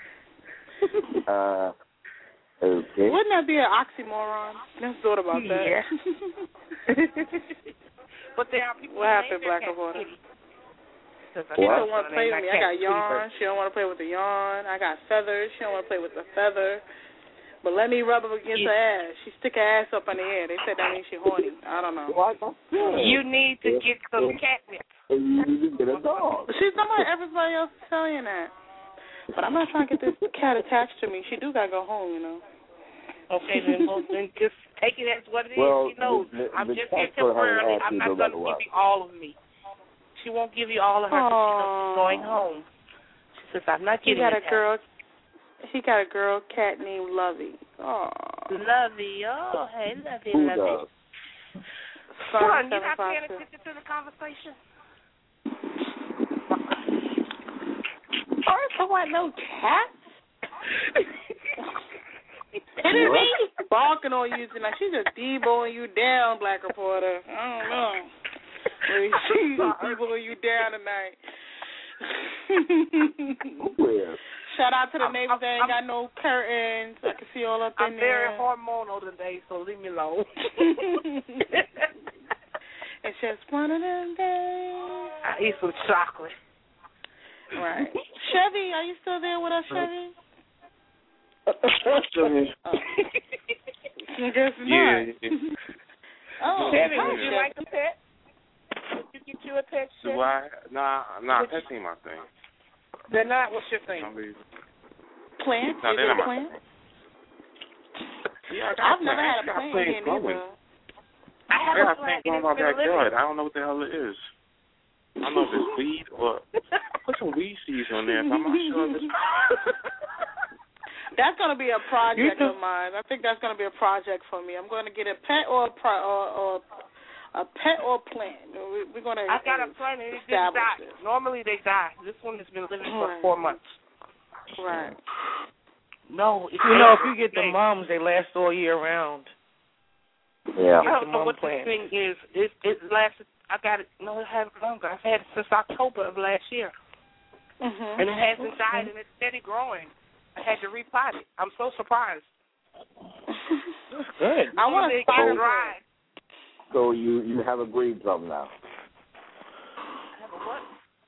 Okay. Wouldn't that be an oxymoron? Never thought about that. Yeah. But there are people what happened, Black or Water? She don't want to play with me. I got yarn. She don't want to play with the yarn. I got feathers. She don't want to play with the feather. But let me rub up against her ass. She stick her ass up in the air. They said that means she horny. I don't know. You need to get some catnip. You need to get a dog. She's not like everybody else is telling that. But I'm not trying to get this cat attached to me. She do got to go home, Okay, then just take it as what it is. Well, she knows. I'm just here temporarily. I'm not going to give you all of me. She won't give you all of her because she knows she's going home. She says, I'm not getting it. He got a girl cat named Lovey. Oh, Lovey. Oh, hey, Lovey, Who Lovey. does? Son, you're not paying attention to the conversation? First, I want no cats. Kidding me? Barking on you tonight. She's just deboing you down, Black Reporter. I don't know. She's deboing you down tonight. Shout out to the neighbors that ain't got no curtains. I can see all up in there. I'm very hormonal today, so leave me alone. It's just one of them days. I eat some chocolate. Right. Chevy, are you still there with us, Chevy? You just not. Oh, Chevy, would you like a pet? Would you get you a pet, Chevy? Do I? Nah, pets ain't my thing. They're not? What's your thing? Plant? No, Is they're it not a plant? Yeah, I've never had a plant here growing. neither. I have a plant growing in my backyard. I don't know what the hell it is. I don't know if it's weed or I put some weed seeds on there, but I'm not sure if it's. That's going to be a project of mine. I think that's going to be a project for me. I'm going to get a pet or a pet or plant. We're going to. I got a plant and it didn't die. Normally they die. This one has been living for 4 months. Right. No, if you get the mums, they last all year round. Yeah. I don't know what the thing is. It lasted. I got it. No, it hasn't longer. I've had it since October of last year, and it hasn't died, and it's steady growing. I had to repot it. I'm so surprised. Good. I want to start dry. So you have a green thumb now. Have a what?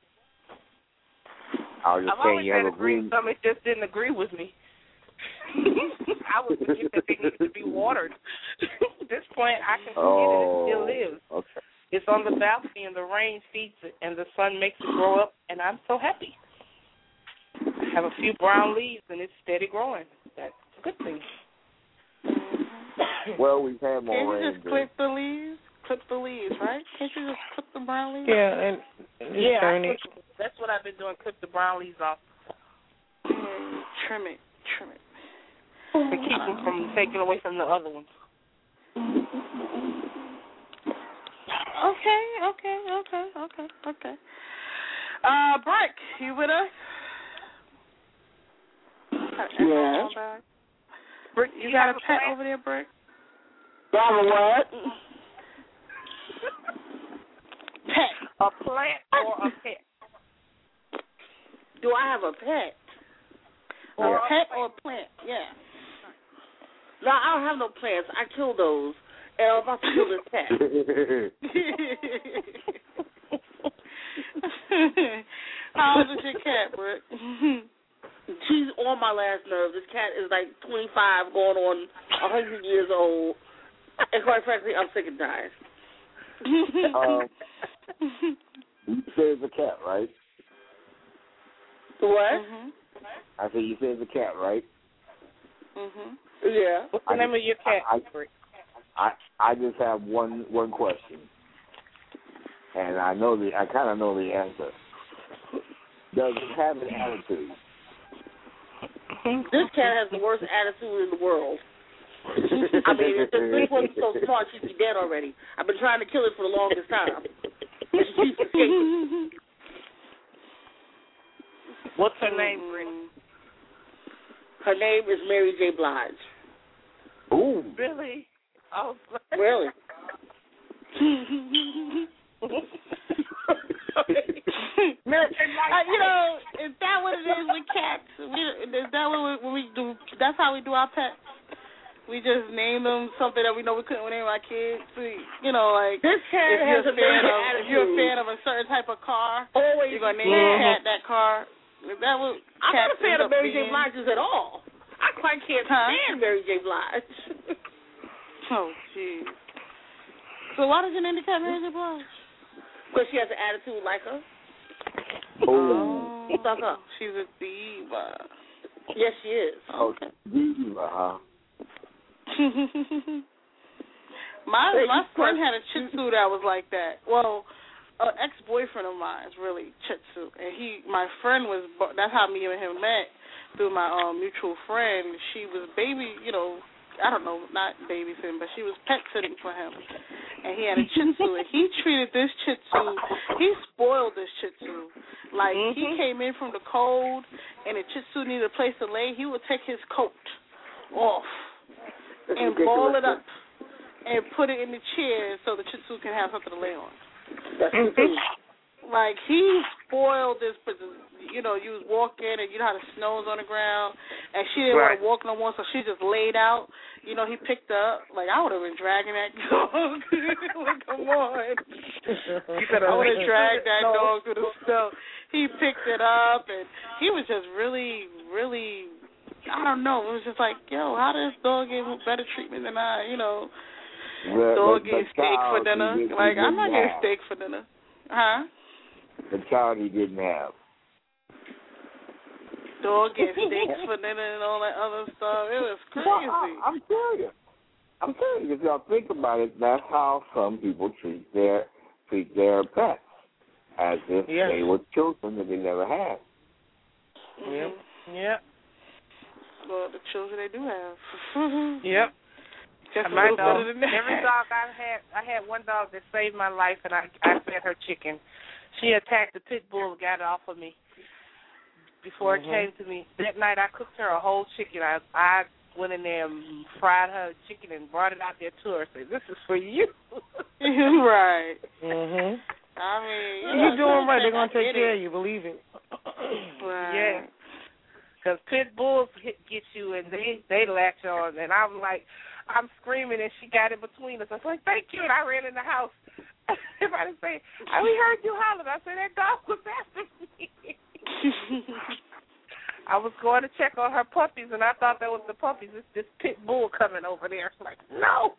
I was just I've saying you have a green thumb. It just didn't agree with me. I was thinking that they needed to be watered. This plant, I can see it still lives. Okay. It's on the balcony, and the rain feeds it, and the sun makes it grow up, and I'm so happy. I have a few brown leaves, and it's steady growing. That's a good thing. Well, we've had more rain. Can't you rain. just clip the leaves? Clip the leaves, right? Can't you just clip the brown leaves? Yeah, and that's what I've been doing, clip the brown leaves off. Trim it. To keep them from taking away from the other ones. Okay. Brick, you with us? Yeah. Brick, you got a pet over there, Brick? Got a what? Pet. A plant or a pet? Do I have a pet? Or a pet or a plant? Yeah. No, I don't have no plants. I kill those. And I'm about to kill this pet. How old is your cat, Britt? She's on my last nerve. This cat is like 25, going on 100 years old. And quite frankly, I'm sick and tired. You say it's a cat, right? What? I said you say it's a cat, right? Yeah. What's the name of your cat? I just have one question, and I kind of know the answer. Does it have an attitude? This cat has the worst attitude in the world. I mean, if this wasn't so smart, she'd be dead already. I've been trying to kill it for the longest time. And she keeps escaping. What's her name, Britt? Her name is Mary J. Blige. Ooh. Really? Oh, really? Is that what it is with cats? Is that what we do? That's how we do our pets. We just name them something that we know we couldn't name our kids. This cat has a very attitude. If you're a fan of a certain type of car, always you're gonna name your cat that car. Is that what? I'm not a fan of Mary J. Blige at all. I quite can't stand Mary J. Blige. Oh, jeez. So why did you name the cat Mary J. Blige? Because she has an attitude like her. Oh. Stuck up. She's a diva. Yes, she is. Okay. Diva, huh? My friend had a Shih Tzu that was like that. Well, an ex-boyfriend of mine is really Shih Tzu, and my friend was. That's how me and him met, through my mutual friend. She was I don't know, not babysitting, but she was pet sitting for him. And he had a Shih Tzu, and he treated this Shih Tzu, he spoiled this Shih Tzu. Like, he came in from the cold, and the Shih Tzu needed a place to lay, he would take his coat off and ball it up and put it in the chair so the Shih Tzu can have something to lay on. That's true. Like, he spoiled this, you know, you was walking and you know how the snow's on the ground, and she didn't want to walk no more, so she just laid out. You know, he picked her up. Like, I would have been dragging that dog. Like, come on. I would have dragged that dog through the snow. He picked it up, and he was just really, really, I don't know. It was just like, yo, how does this dog get better treatment than I, you know, dog getting steak for dinner? Like, I'm not getting steak for dinner. Huh? The child he didn't have. Dog getting steaks for dinner and all that other stuff. It was crazy. No, I'm serious. I'm serious. If y'all think about it, that's how some people treat their pets, as if they were children that they never had. Yep. Yep. Well, the children they do have. Yep. Just my dog. Every dog I had one dog that saved my life, and I fed her chicken. She attacked the pit bull and got it off of me before it came to me. That night I cooked her a whole chicken. I went in there and fried her chicken and brought it out there to her. Said, "This is for you." Right. Mhm. I mean, you're doing right. They're gonna take care of you. Believe it. Right. Yeah. Because pit bulls get you and they latch on, and I'm screaming, and she got in between us. I was like, "Thank you," and I ran in the house. Everybody say, "We heard you hollering." I said, "That dog was after me." I was going to check on her puppies, and I thought that was the puppies. It's this pit bull coming over there. I'm like, no.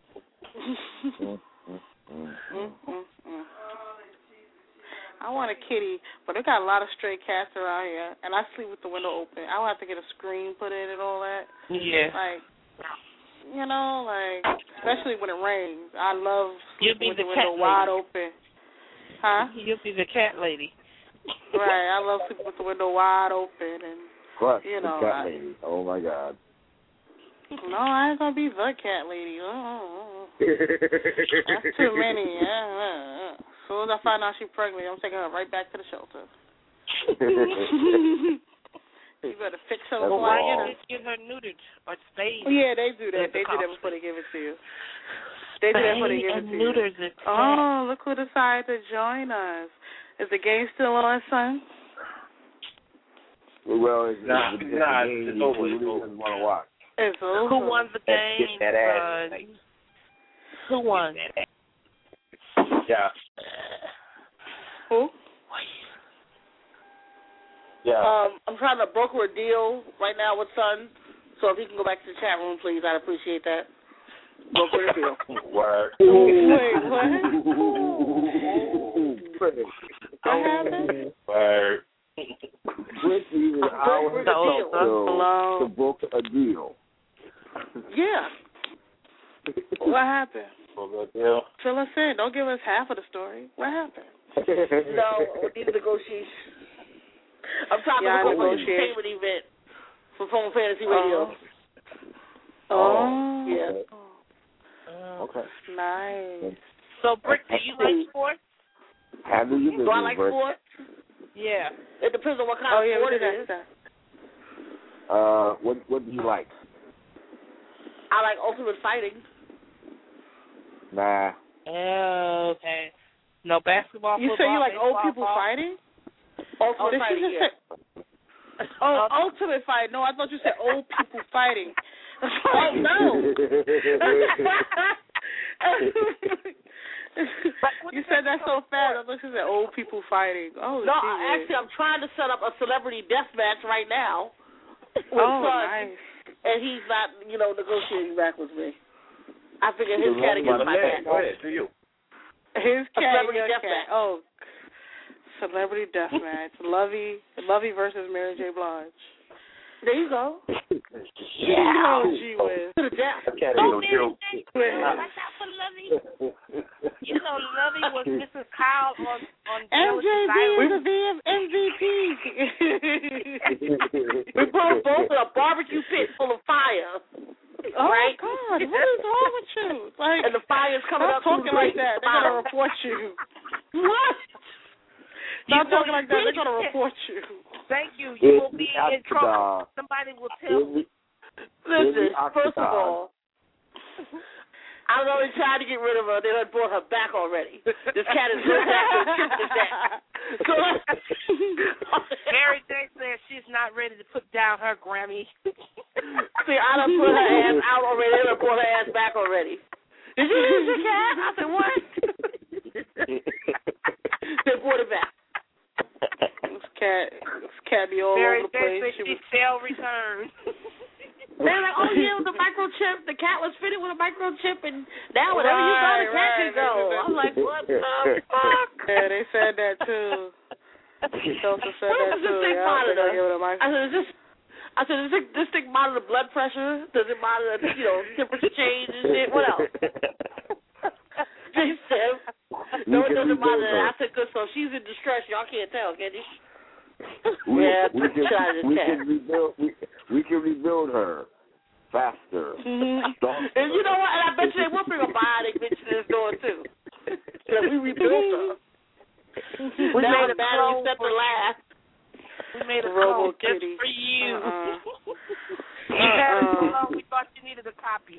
I want a kitty, but they got a lot of stray cats around here, and I sleep with the window open. I would have to get a screen put in and all that. Yeah. Like, you know, like, especially when it rains. I love sleeping with the window wide open. Huh? You'll be the cat lady. Right. I love sleeping with the window wide open, and you know. The cat lady. Oh my God. No, I ain't gonna be the cat lady. That's too many. As soon as I find out she's pregnant, I'm taking her right back to the shelter. You better fix her. Why you just get her neutered or spayed? Yeah, they do that. They do that before they give it to you. They do that before they give it to you. Oh, look who decided to join us. Is the game still on, son? Well, it's over. It's over. Doesn't want to watch. It's over. Who won the game? Get that ass. Who won? Yeah. Who? Yeah. I'm trying to broker a deal right now with Son, so if he can go back to the chat room, please, I'd appreciate that. Broker a deal. Word. Wait, what? What happened? Word. Which is our to book a deal. Yeah. What happened? Deal. Fill us in. Don't give us half of the story. What happened? No, we need to negotiate. I'm trying to look up an entertainment event for Phone Fantasy Radio. Oh. Yeah. Okay. Nice. So, Brick, do you like sports? Handle your business. Do I like sports? Yeah. It depends on what kind of sport it is. What do you like? I like Ultimate Fighting. Nah. Okay. No basketball, You football, say you like old baseball, people ball? fighting? Ultimate Fighting, yeah. Ultimate Fight. No, I thought you said old people fighting. Oh, no. You said that so fast. I thought you said old people fighting. Oh, no, actually, I'm trying to set up a celebrity death match right now. Nice. And he's not, negotiating back with me. I figure his cat against my cat. Go ahead, to you. His cat, celebrity your death cat. match. Oh, celebrity death match. Lovey versus Mary J. Blige. There you go. Yeah. Gee whiz. To the death. Don't do Watch out for Lovey. Lovey was Mrs. Kyle on MJB is the MVP. We put both in a barbecue pit full of fire. Oh, right? God. What is wrong with you? Like, and the fire's coming up. Stop talking like that. They're going to report you. What? Stop talking like that. They're going to report you. Thank you. You will be in trouble. Somebody will tell me. Listen, first of all, I was only trying to get rid of her. They had brought her back already. This cat is good back to chip the deck. So, Mary J says she's not ready to put down her Grammy. See, I done put her ass out already. They done brought her ass back already. Did you lose your cat? I said, what? They brought it back. This cat be all Mary over the place. J said she shall return. They're like, oh yeah, with the microchip, the cat was fitted with a microchip, and now wherever you go, the cat can go. I'm like, what the fuck? Yeah, they said that too. Chelsea said that too. I said, does this thing monitor blood pressure? Does it monitor, temperature change and shit? What else? They said, no, it doesn't monitor. I said, good, so she's in distress. Y'all can't tell, can you? We can rebuild her faster. Mm-hmm. And you know what? And I bet you they will bring a bionic bitch to this door too. So we rebuilt her. We made a battle set to last. We made a clone just for you. You had it so long, we thought you needed a copy.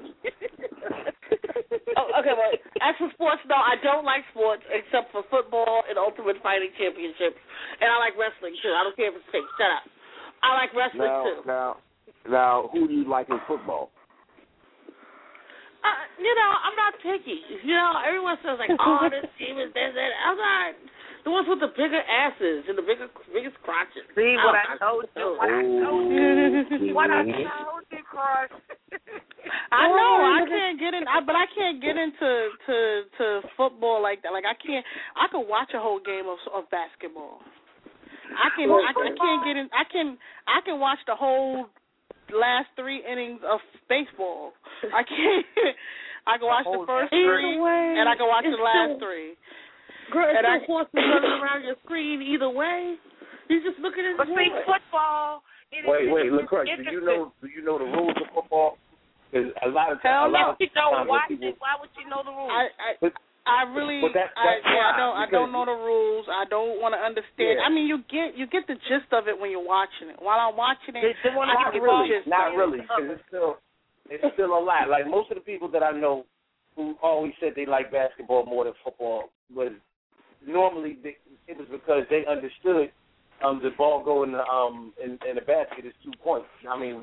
Okay, well, as for sports, no, I don't like sports except for football and Ultimate Fighting Championships. And I like wrestling, too. I don't care if it's fake. Shut up. I like wrestling, too. Now, who do you like in football? I'm not picky. Everyone says, like, oh, this team is this, that. I'm not. The ones with the bigger asses and the biggest crotches. See what I told you? What I told you, Crush. I know. I can't get in, but I can't get into to football like that. Like I can watch a whole game of basketball. I can't get in. I can watch the whole last 3 innings of baseball. I can't. I can watch the first 3 and I can watch the last 3. Girl, it's no horses running around your screen either way. He's just looking at his see, football. Wait, LaCrush, do you know the rules of football? Because a lot of times, you don't watch it. Why would you know the rules? I don't know the rules. I don't want to understand. Yeah. I mean, you get the gist of it when you're watching it. While I'm watching it, not really, because it's still a lot. Like most of the people that I know who always said they like basketball more than football was normally it was because they understood the ball going in the basket is 2 points. I mean,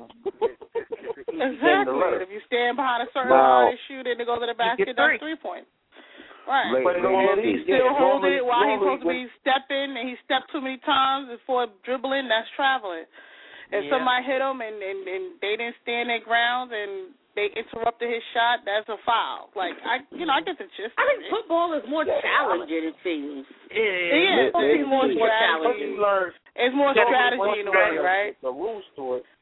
exactly. If you stand behind a certain line and shoot it and it goes to the basket, that's 3 points. Right. But if he's still holding it while he's supposed to be stepping and he stepped too many times before dribbling, that's traveling. If somebody hit him and they didn't stand their grounds and they interrupted his shot, that's a foul. Like, I get the gist. I think football is more challenging, it seems. Yeah, it's more strategy. It's more strategy in a way, right? The rules to it.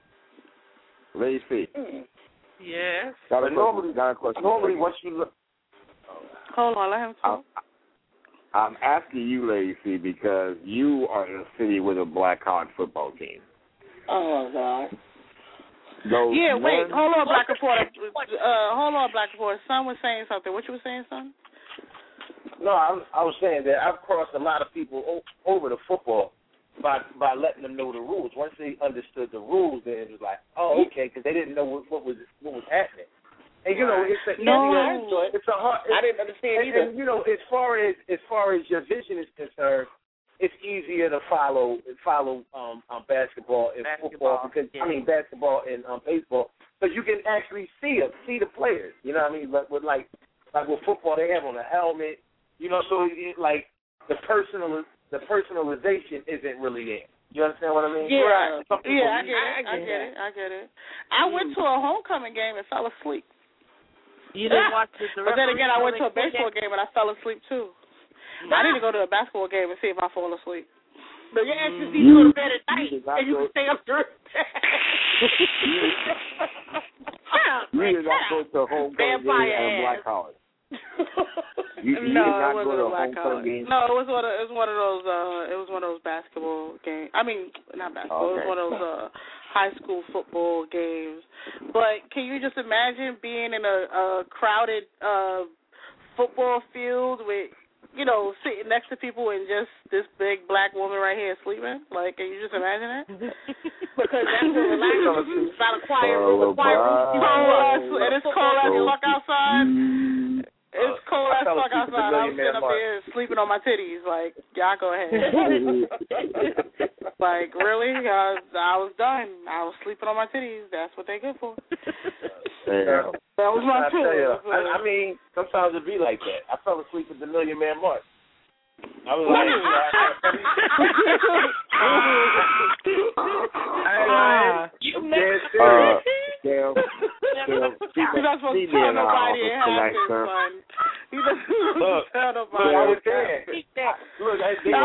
Lady C. Yes. Normally, once you look. Hold on, let him talk. I'm asking you, Lady C, because you are in a city with a Blackhawk football team. Oh, God. Wait. Hold on, Black Reporter. Son was saying something. What you were saying, son? No, I was saying that I've crossed a lot of people over to football by letting them know the rules. Once they understood the rules, then it was like, oh, okay, because they didn't know what was happening. And it's a hard. I didn't understand either. And as far as your vision is concerned, it's easier to follow basketball and football because basketball and baseball because you can actually see the players. You know what I mean? But with like with football, they have on a helmet. So the personalization isn't really there. You understand what I mean? Yeah, right. I get it. I went to a homecoming game and fell asleep. You didn't watch the But then again, I went to a baseball game and I fell asleep too. I need to go to a basketball game and see if I fall asleep. But your ass just need to go to bed at night and you can stay up during You did not go to a homecoming game at Black College. You did not go to a homecoming game. No, it was one of those basketball games. I mean, not basketball. Okay. It was one of those high school football games. But can you just imagine being in a crowded football field with sitting next to people and just this big black woman right here sleeping? Like, can you just imagine that? Because that's what relaxing. It's not a quiet room. A quiet room. And it's cold as fuck outside. It's cold as fuck outside. I'm sitting up there sleeping on my titties. Like, y'all go ahead. Like, really? I was done. I was sleeping on my titties. That's what they good for. Yeah. That was my tool. I mean, sometimes it be like that. I fell asleep at the Million Man March. I was like, you dead serious. You're not supposed to tell nobody it happened, son. You not supposed to tell nobody. I was there. Look,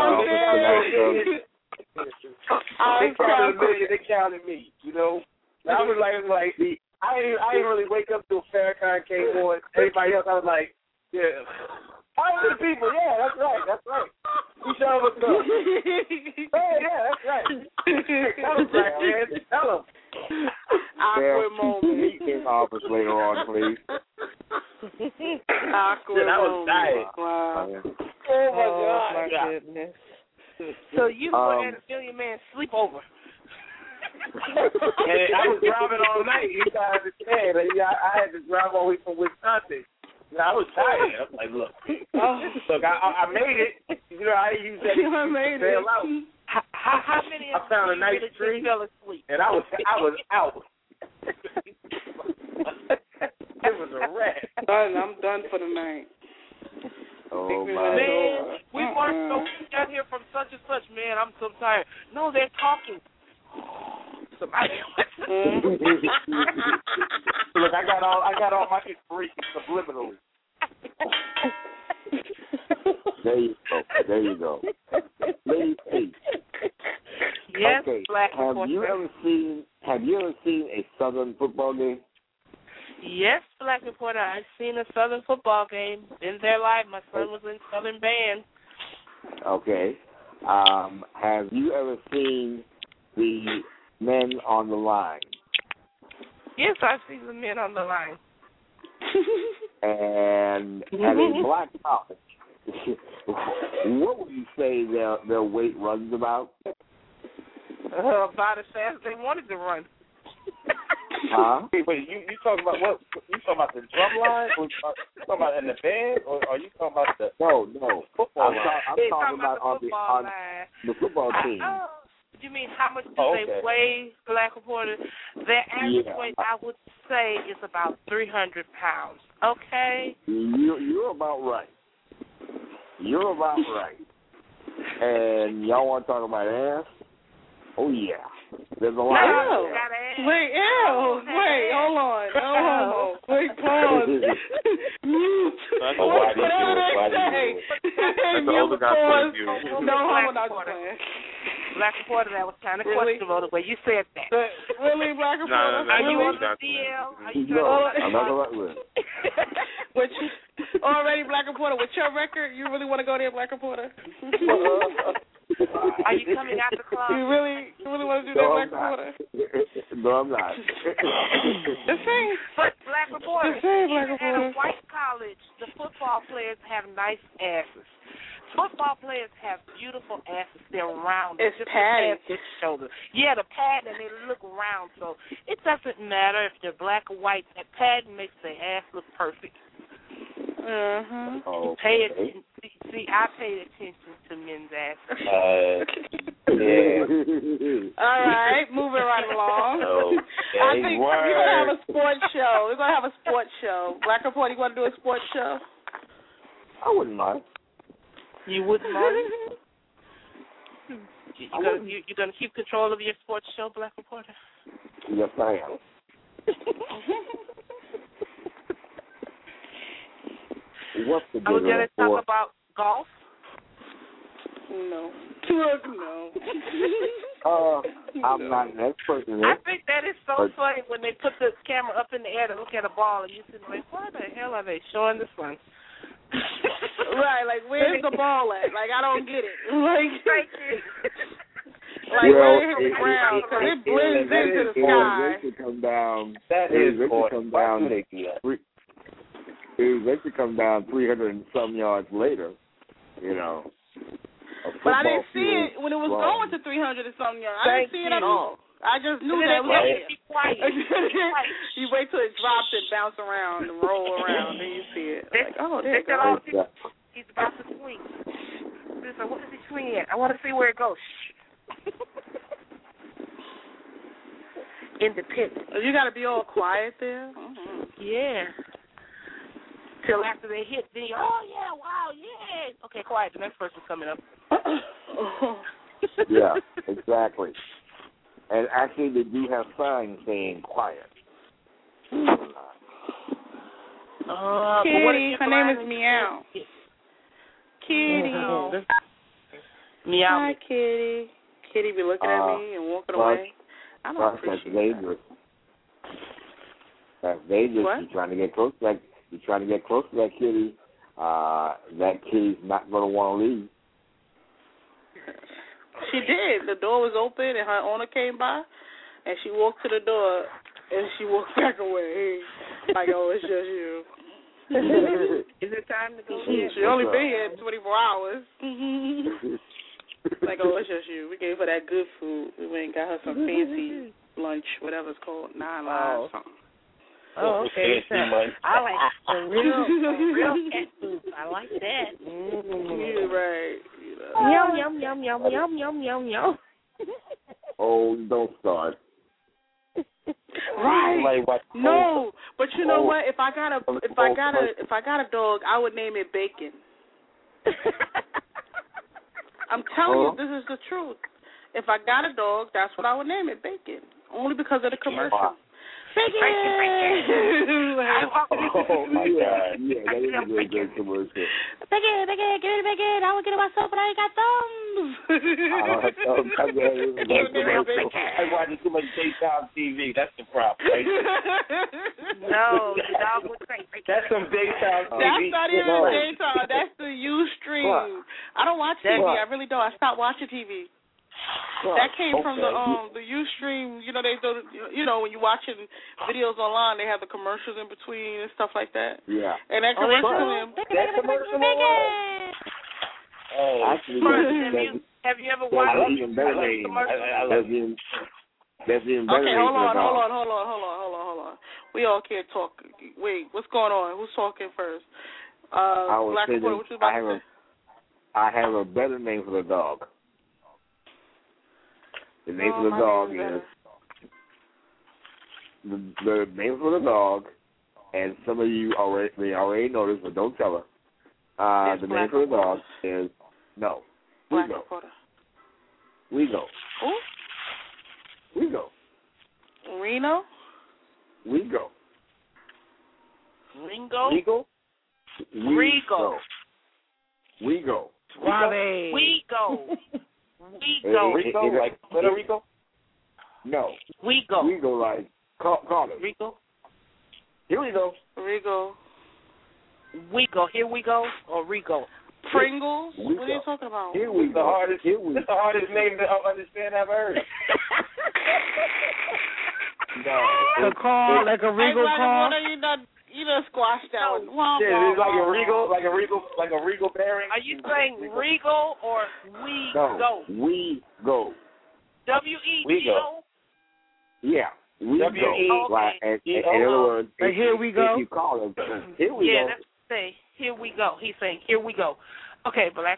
they counted me, I was like, I didn't really wake up till Farrakhan came on. Everybody else, I was like, yeah. All the people, yeah, that's right. You show what's up. Hey, yeah, that's right. Tell them, Black man, tell them. Awkward moment. Meet in office later on, please. Awkward I was dying. Wow. Oh, my goodness. So you were at a Million Man sleepover. And I was driving all night. You guys understand? I had to drive all the way from Wisconsin. I was tired. I was like, look, I made it. I used that to bail out. How many of I found a nice really tree, fell asleep? and I was out. It was a wreck. I'm done for the night. Oh, man, we got here from such and such. Man, I'm so tired. No, they're talking. Somebody. Look, I got all my inspiration subliminally. There you go. Lady, yes, okay. Black Have you ever seen a Southern football game? Yes, Black Reporter. I've seen a Southern football game. Been there live. My son was in Southern band. Okay. Have you ever seen the Men on the Line? Yes, I've seen the Men on the Line. And at a black college, what would you say their weight runs about? About as fast as they wanted to run. Huh? Wait, you talking about what? You talking about the drum line? Or you talking about in the band? Or are you talking about the football line? I'm talking about on the football team. You mean how much do they weigh, Black Reporter? Their average weight, I would say, is about 300 pounds. Okay? You're about right. And y'all want to talk about ass? Oh, yeah. There's a lot of ass. Wait, hold on. Wait, pause. That's a why do you That's the older guy's point of view. No, hold on, Black Reporter, that was kind of questionable the way you said that. Really, Black Reporter? Are you on the DL? I'm not going to let already, Black Reporter, with your record, you really want to go there, Black Reporter? Are you coming out the club? You really want to do that, Black Reporter? No, I'm not. But Black Reporter, at a white college, the football players have nice asses. Football players have beautiful asses. They're round. It's just padded. The shoulder. Yeah, the pad, and they look round. So it doesn't matter if they're black or white. That pad makes their ass look perfect. Mm-hmm. Okay. See, I pay attention to men's asses. Yeah. All right, moving right along. I think we're going to have a sports show. We're going to have a sports show. Black Reporter, you want to do a sports show? I wouldn't mind. You wouldn't mind? You're going to keep control of your sports show, Black Reporter? Yes, I am. What's the Are we going to talk about golf? No. I'm not an expert in it. I think that is so funny when they put the camera up in the air to look at a ball and you sit like, why the hell are they showing this one? Right, like, where's the ball at? Like, I don't get it. Like well, where it hit the ground, because it blends into the sky. It come down. It eventually come down 300 and some yards later. You know. But I didn't see it when it was going to 300 and something yards. I didn't see it at all. I just knew that it was there. You wait till it drops and bounce around and roll around, then you see it. Like, oh, there it goes. He's about to swing. So what is he swinging at? I want to see where it goes. Independent. You got to be all quiet there. Mm-hmm. Yeah. Till after they hit, then oh yeah, wow, yeah. Okay, quiet. The next person's coming up. Yeah, exactly. And actually, they do have signs saying quiet. Kitty, her name is Meow. Kitty. Meow. Hi, Kitty. Kitty be looking at me and walking away. I don't appreciate that's dangerous. That's dangerous. What? You're trying to get close to that. You're trying to get close to that kitty. That kitty's not going to want to leave. She did. The door was open and her owner came by, and she walked to the door and she walked back away. Like, oh, it's just you. Is it time to go? She only been here 24 hours. Like, oh, it's just you. We gave her that good food. We went and got her some fancy lunch, whatever it's called, 9 lines something. Oh, okay. I like real cat food. I like that. You're right. Yum, yum, yum, yum, yum, yum, yum, yum. Oh, don't start. Right. No, but you know what? If I got a dog, I would name it Bacon. I'm telling you, this is the truth. If I got a dog, that's what I would name it, Bacon. Only because of the commercial. Bacon! Oh, my God. Yeah, that is a very good commercial. Bacon, give me the bacon. I will get it myself, but I ain't got thumbs. I'm watching too much daytime TV. That's the problem. Right? No, the dog would say bacon. That's some daytime TV. That's not even daytime. That's the Ustream. I don't watch TV. I really don't. I stopped watching TV. That came from the Ustream. You know, they do. You know, when you're watching videos online, they have the commercials in between and stuff like that. Yeah. And that commercial. Have you ever watched? That's even better. Okay, hold on. We all can't talk. Wait, what's going on? Who's talking first? Black Reporter, what you about to say? I have a better name for the dog. The name for the dog is the name for the dog, and some of you already know this, but don't tell her. The name for the dog is Wego. Who? Wego. Reno? Wego. Ringo? Wego. Rigo. Wego. Suave. Wego. Rico, like Puerto Rico? No. Wego. Wego, like call it. Rico. Here we go. Rigo. Wego. Here we go. Or Rigo. Pringles? What are you talking about? Here we go. It's the hardest name to understand I've heard. No. A call, like a Regal call. You done squashed out. It's like a Regal bearing. Are you saying Regal or We Go? We Go. W-E-G-O? Yeah. We Go. Okay. In other words, like here we go. If you call them, here we go. Yeah, that's say here we go. He's saying here we go. Okay, Black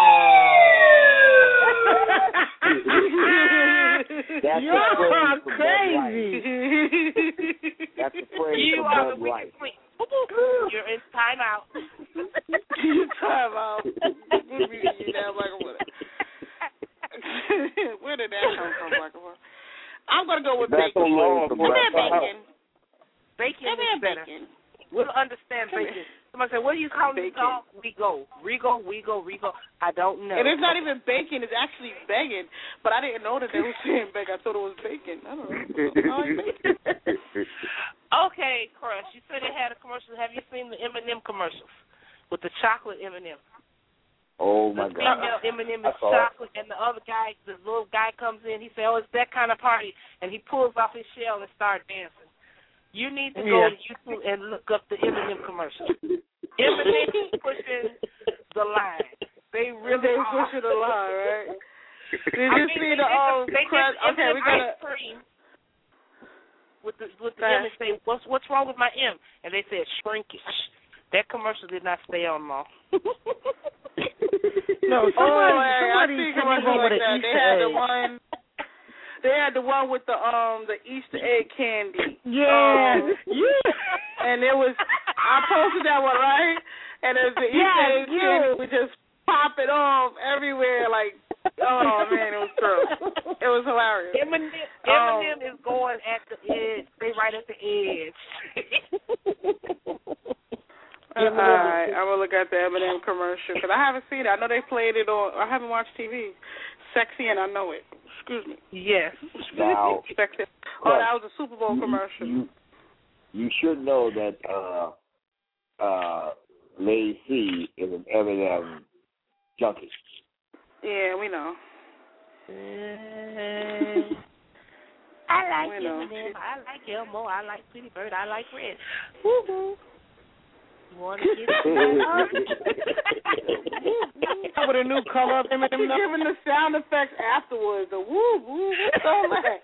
That's You're crazy. That's the phrase you for are Bud the wicked Light. queen. You're in timeout. Timeout. Where did that come from, Black? I'm going to go with bacon. Give me a bacon. Bacon is better. We'll understand bacon. Somebody say, what do you call this dog? Rigo. I don't know. And it's not even bacon. It's actually begging. But I didn't know that they were saying bacon. I thought it was bacon. I don't know. Okay, Crush. You said they had a commercial. Have you seen the M&M commercials with the chocolate M&M? Oh, my God. The female M&M is chocolate, and the other guy, the little guy comes in. He says, oh, it's that kind of party. And he pulls off his shell and starts dancing. You need to go to YouTube and look up the M&M commercial. M&M is pushing the line. They really push it a lot, right? Did you see the okay, we got with the M and say, what's wrong with my M? And they said shrinkage. That commercial did not stay on long. No, somebody commercial like that. They had the one with the Easter egg candy. Yeah. And it was, I posted that one, right? And it was the Easter egg candy. We just pop it off everywhere, like, oh man, it was gross. It was hilarious. Eminem is going at the edge. They right at the edge. All right, I'm gonna look at the Eminem commercial because I haven't seen it. I know they played it on. I haven't watched TV. Sexy and I know it. Excuse me. Yes. Now, Sexy. Oh, that was a Super Bowl commercial. You should know that Lady C is an Eminem junkie. Yeah, we know. I like Eminem. I like Elmo. I like Sweetie Bird. I like Red. Woo-hoo. You want to get with a new color of Eminem? She's giving the sound effects afterwards. The woo-woo. What's all that?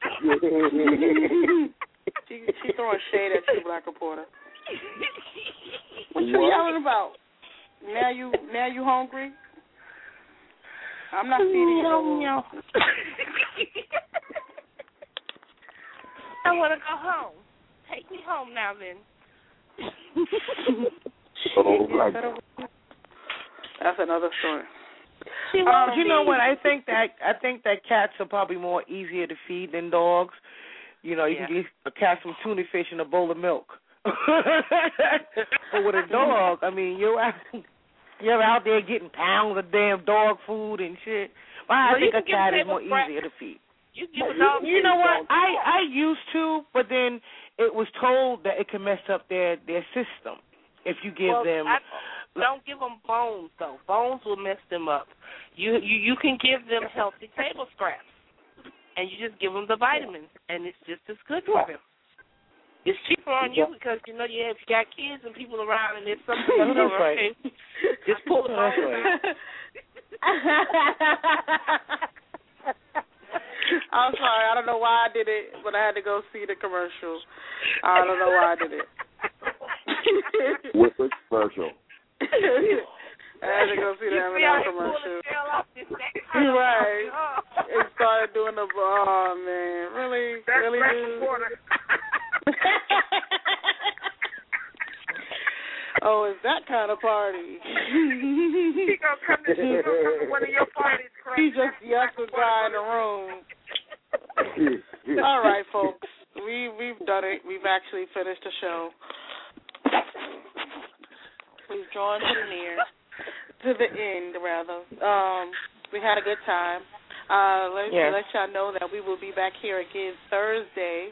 She throwing shade at you, Black Reporter. What you yelling about? Now you hungry? I'm not feeding you. I want to go home. Take me home now, then. That's another story. You know what? I think that cats are probably more easier to feed than dogs. You know, you can give a cat some tuna fish and a bowl of milk. But with a dog, I mean, you're out there getting pounds of damn dog food and shit. Well, I think a cat is more easier to feed. You know what? I used to, but then it was told that it can mess up their system if you give them. Don't give them bones though. Bones will mess them up. You can give them healthy table scraps, and you just give them the vitamins, and it's just as good for them. It's cheaper on you because if you got kids and people around and there's something okay, just pull the bones out. I'm sorry. I don't know why I did it, but I had to go see the commercial. I don't know why I did it. What's the commercial? I had to go see the Eminem commercial. Right. It started doing the, oh, man. Really, dude? Oh, it's that kind of party. He gonna come to one of your parties. He just yucked the guy in the room. All right, folks. We've done it. We've actually finished the show. We've drawn to the end, rather. We had a good time. Let y'all know that we will be back here again Thursday.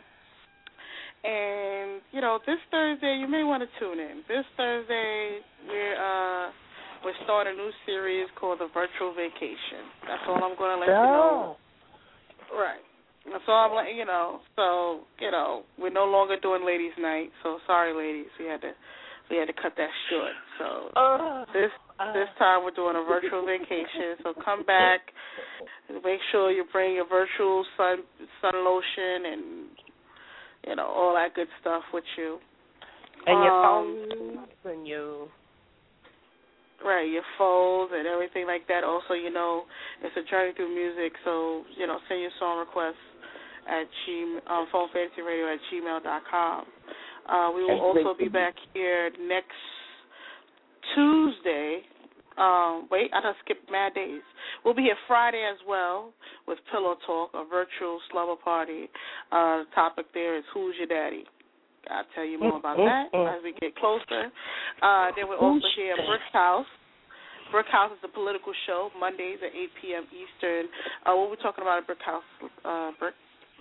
And, this Thursday, you may want to tune in. This Thursday, we're starting a new series called The Virtual Vacation. That's all I'm going to let you know. Right. That's all I'm letting you know. So, we're no longer doing Ladies' Night. So, sorry, ladies. We had to cut that short. So, this time we're doing a virtual vacation. So, come back. Make sure you bring your virtual sun lotion and all that good stuff with you. And your phones and your... Right, your phones and everything like that. Also, it's a journey through music, so, send your song requests at phonefantasyradio@gmail.com. We will also be back here next Tuesday. Wait, I done skipped mad days. We'll be here Friday as well with Pillow Talk, a virtual slumber party. The topic there is Who's Your Daddy? I'll tell you more about that as we get closer. Then we're also here at Brick House. Brick House is a political show, Mondays at 8 p.m. Eastern. What are we talking about at Brick House, Brick?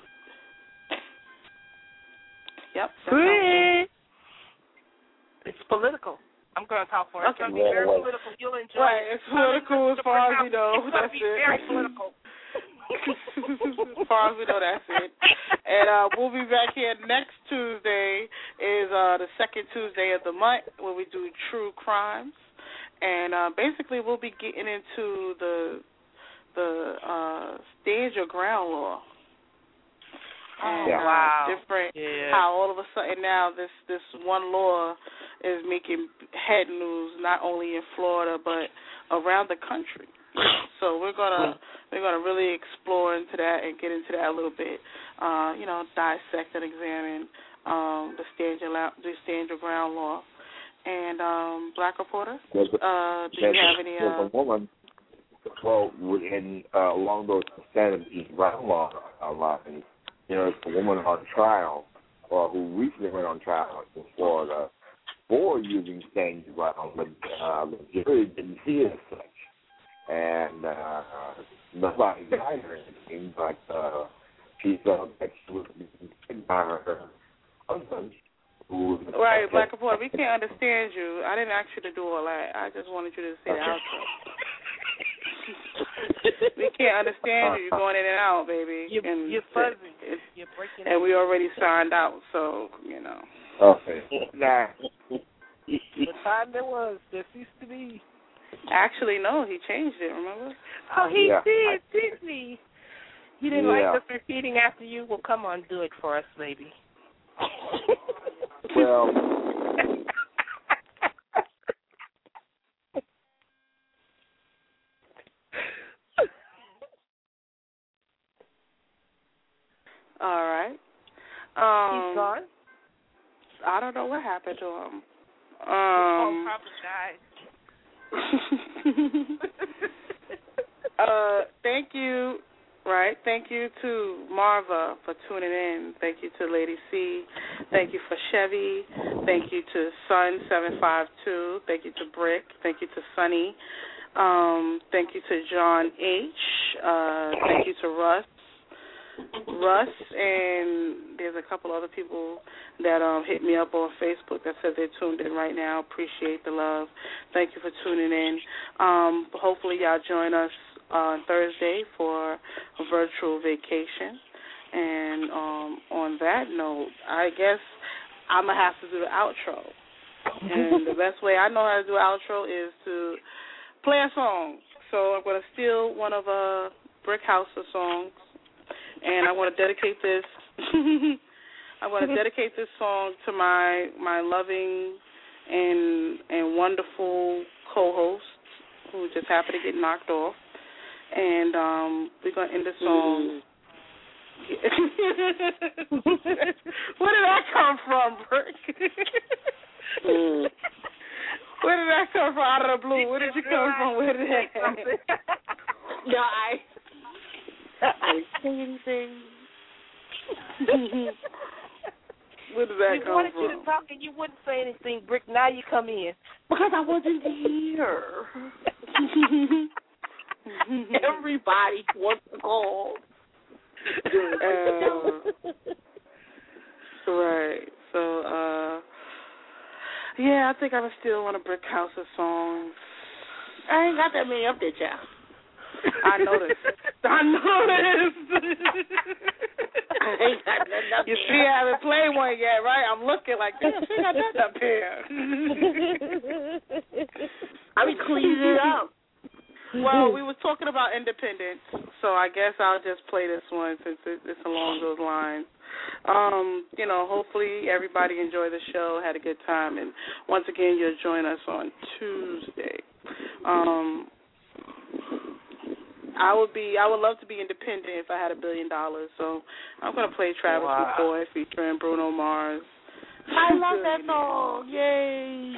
Yep. It's political. I'm going to talk for it. It's going to be very political. You'll enjoy it. Right, it's political as far as we know. It's going to be very political. As far as we know, that's it. And we'll be back here next Tuesday is the second Tuesday of the month where we do true crimes. And basically we'll be getting into the stage or ground law. And different how all of a sudden now this one law is making head news not only in Florida but around the country. So we're gonna really explore into that and get into that a little bit. Dissect and examine the stage or ground law. And Black Reporter, do you have any? There's a woman. Well, along those standards, ground law lines. It's a woman on trial, or who recently went on trial in Florida for using stand your ground, but the jury didn't see it as such, and nobody died or anything, but she felt that she was being by her husband. Right, Black Reporter, we can't understand you. I didn't ask you to do all that. I just wanted you to say the outro. We can't understand you. You're going in and out, baby. You're fuzzy. You're breaking and we already signed out, so, Okay. Nah. The time there used to be. Actually, no, he changed it, remember? Oh, he did, didn't he? You didn't like us repeating after you? Well, come on, do it for us, baby. Well... All right. He's gone? I don't know what happened to him. Probably died. Thank you. Right. Thank you to Marva for tuning in. Thank you to Lady C. Thank you for Chevy. Thank you to Sun752. Thank you to Brick. Thank you to Sunny. Thank you to John H. Thank you to Russ, and there's a couple other people that hit me up on Facebook that said they're tuned in right now. Appreciate the love. Thank you for tuning in. Hopefully y'all join us on Thursday for a virtual vacation. And on that note, I guess I'm going to have to do the outro. And the best way I know how to do an outro is to play a song. So I'm going to steal one of Brick House's songs. And I want to dedicate this. I want to dedicate this song to my loving and wonderful co-host who just happened to get knocked off. And we're gonna end the song. Where did that come from, Brick? Where did that come from? Out of the blue. Where did you come from? Where did that come from? No, I didn't say anything. Where did that come from? We wanted you to talk and you wouldn't say anything, Brick. Now you come in. Because I wasn't here. Everybody wants to call. Right. So, yeah, I think I'm still one of Brick House's songs. I ain't got that many up there, child. I noticed. I ain't got nothing up You there. see, I haven't played one yet, right? I'm looking like, damn, she got that up here. I be cleaning it up. Well, we were talking about independence, so I guess I'll just play this one since it's along those lines. Hopefully everybody enjoyed the show, had a good time, and once again, you'll join us on Tuesday. I would love to be independent if I had $1 billion. So I'm gonna play Travis McCoy featuring Bruno Mars. I love that song. Yay!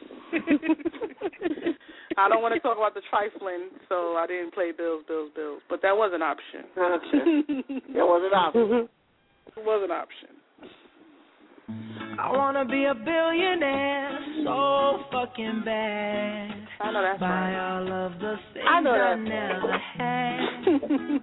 I don't want to talk about the trifling, so I didn't play Bills. But that was an option. That was an option. It was an option. I wanna be a billionaire so fucking bad. I know that's Buy right. all of the things I never had.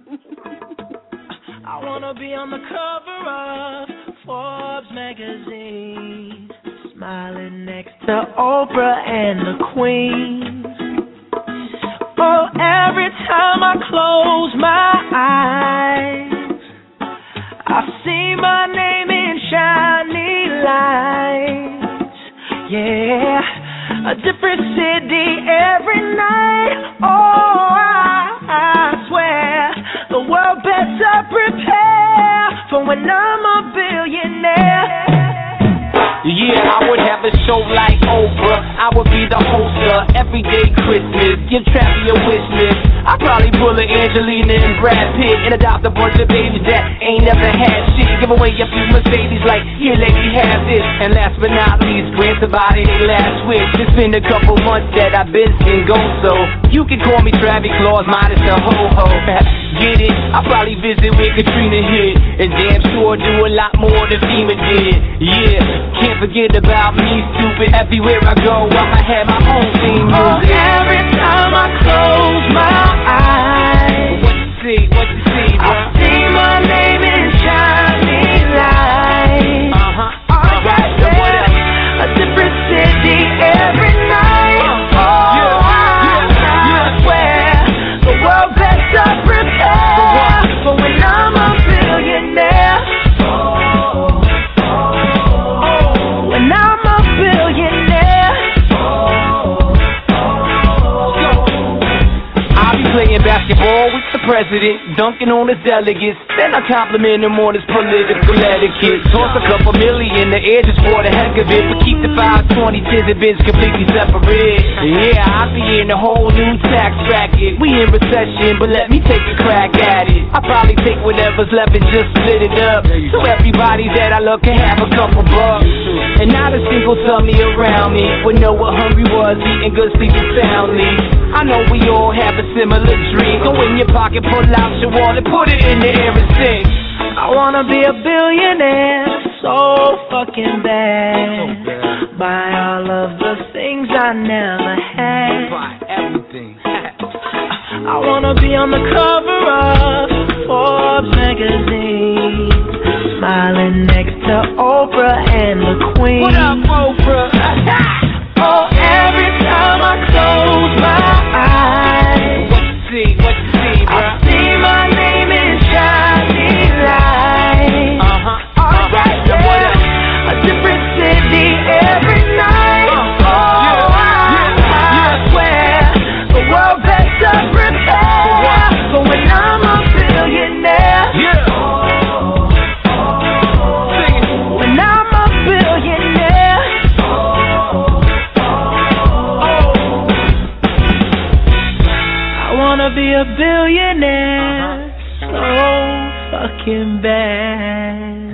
I wanna be on the cover of Forbes magazine, smiling next to Oprah and the Queen. Oh, every time I close my eyes, I see my name in shiny lights. Yeah, a different city every night. Oh, I swear the world better prepare for when I'm a billionaire. Yeah, I would have a show like Oprah. I would be the host of Everyday Christmas. Give Trappy a wish list. I'd probably pull a Angelina and Brad Pitt and adopt a bunch of babies that ain't never had shit. Give away a few Mercedes like, here lady, have this. And last but not least, grant somebody their last wish. It's been a couple months that I've been single, so you can call me Travis Claus minus the ho-ho. Get it? I'll probably visit where Katrina hit, and damn sure do a lot more than FEMA did. Yeah, can't forget about me, stupid. Everywhere I go, I'ma have my own theme music. Oh, every time I close my eyes, what you see, bro? I see my name in shining lights. Alright, yeah, a different city every night. I swear the world better prepare for when I'm a billionaire. When I'm a billionaire. I'll be playing basketball with the president, dunking on his delegates. Then I compliment him on his political etiquette. Toss a couple million in the air just for the heck of it, but keep the 520 Tizzard bins completely separate. Yeah, I'll be in a whole new tax bracket. We in recession, but let me take a crack at it. I'll probably take whatever's left and just split it up, so everybody that I love can have a couple bucks. And not a single tummy around me would know what hungry was, eating good, sleeping soundly. I know we all have a similar dream. Go in your pocket, pull out your wallet, put it in the air and sing. I wanna be a billionaire so fucking bad. Buy all of the things I never had. Buy everything. I wanna be on the cover of Forbes magazine, smiling next to Oprah and the Queen. What up, Oprah? Oh, every time I close my eyes, what you see, bro? I see my name in shining lights. Alright, yeah, a different city every night. I swear the world better prepare for when I'm a billionaire. When I'm a billionaire. I wanna be a billionaire so fucking bad.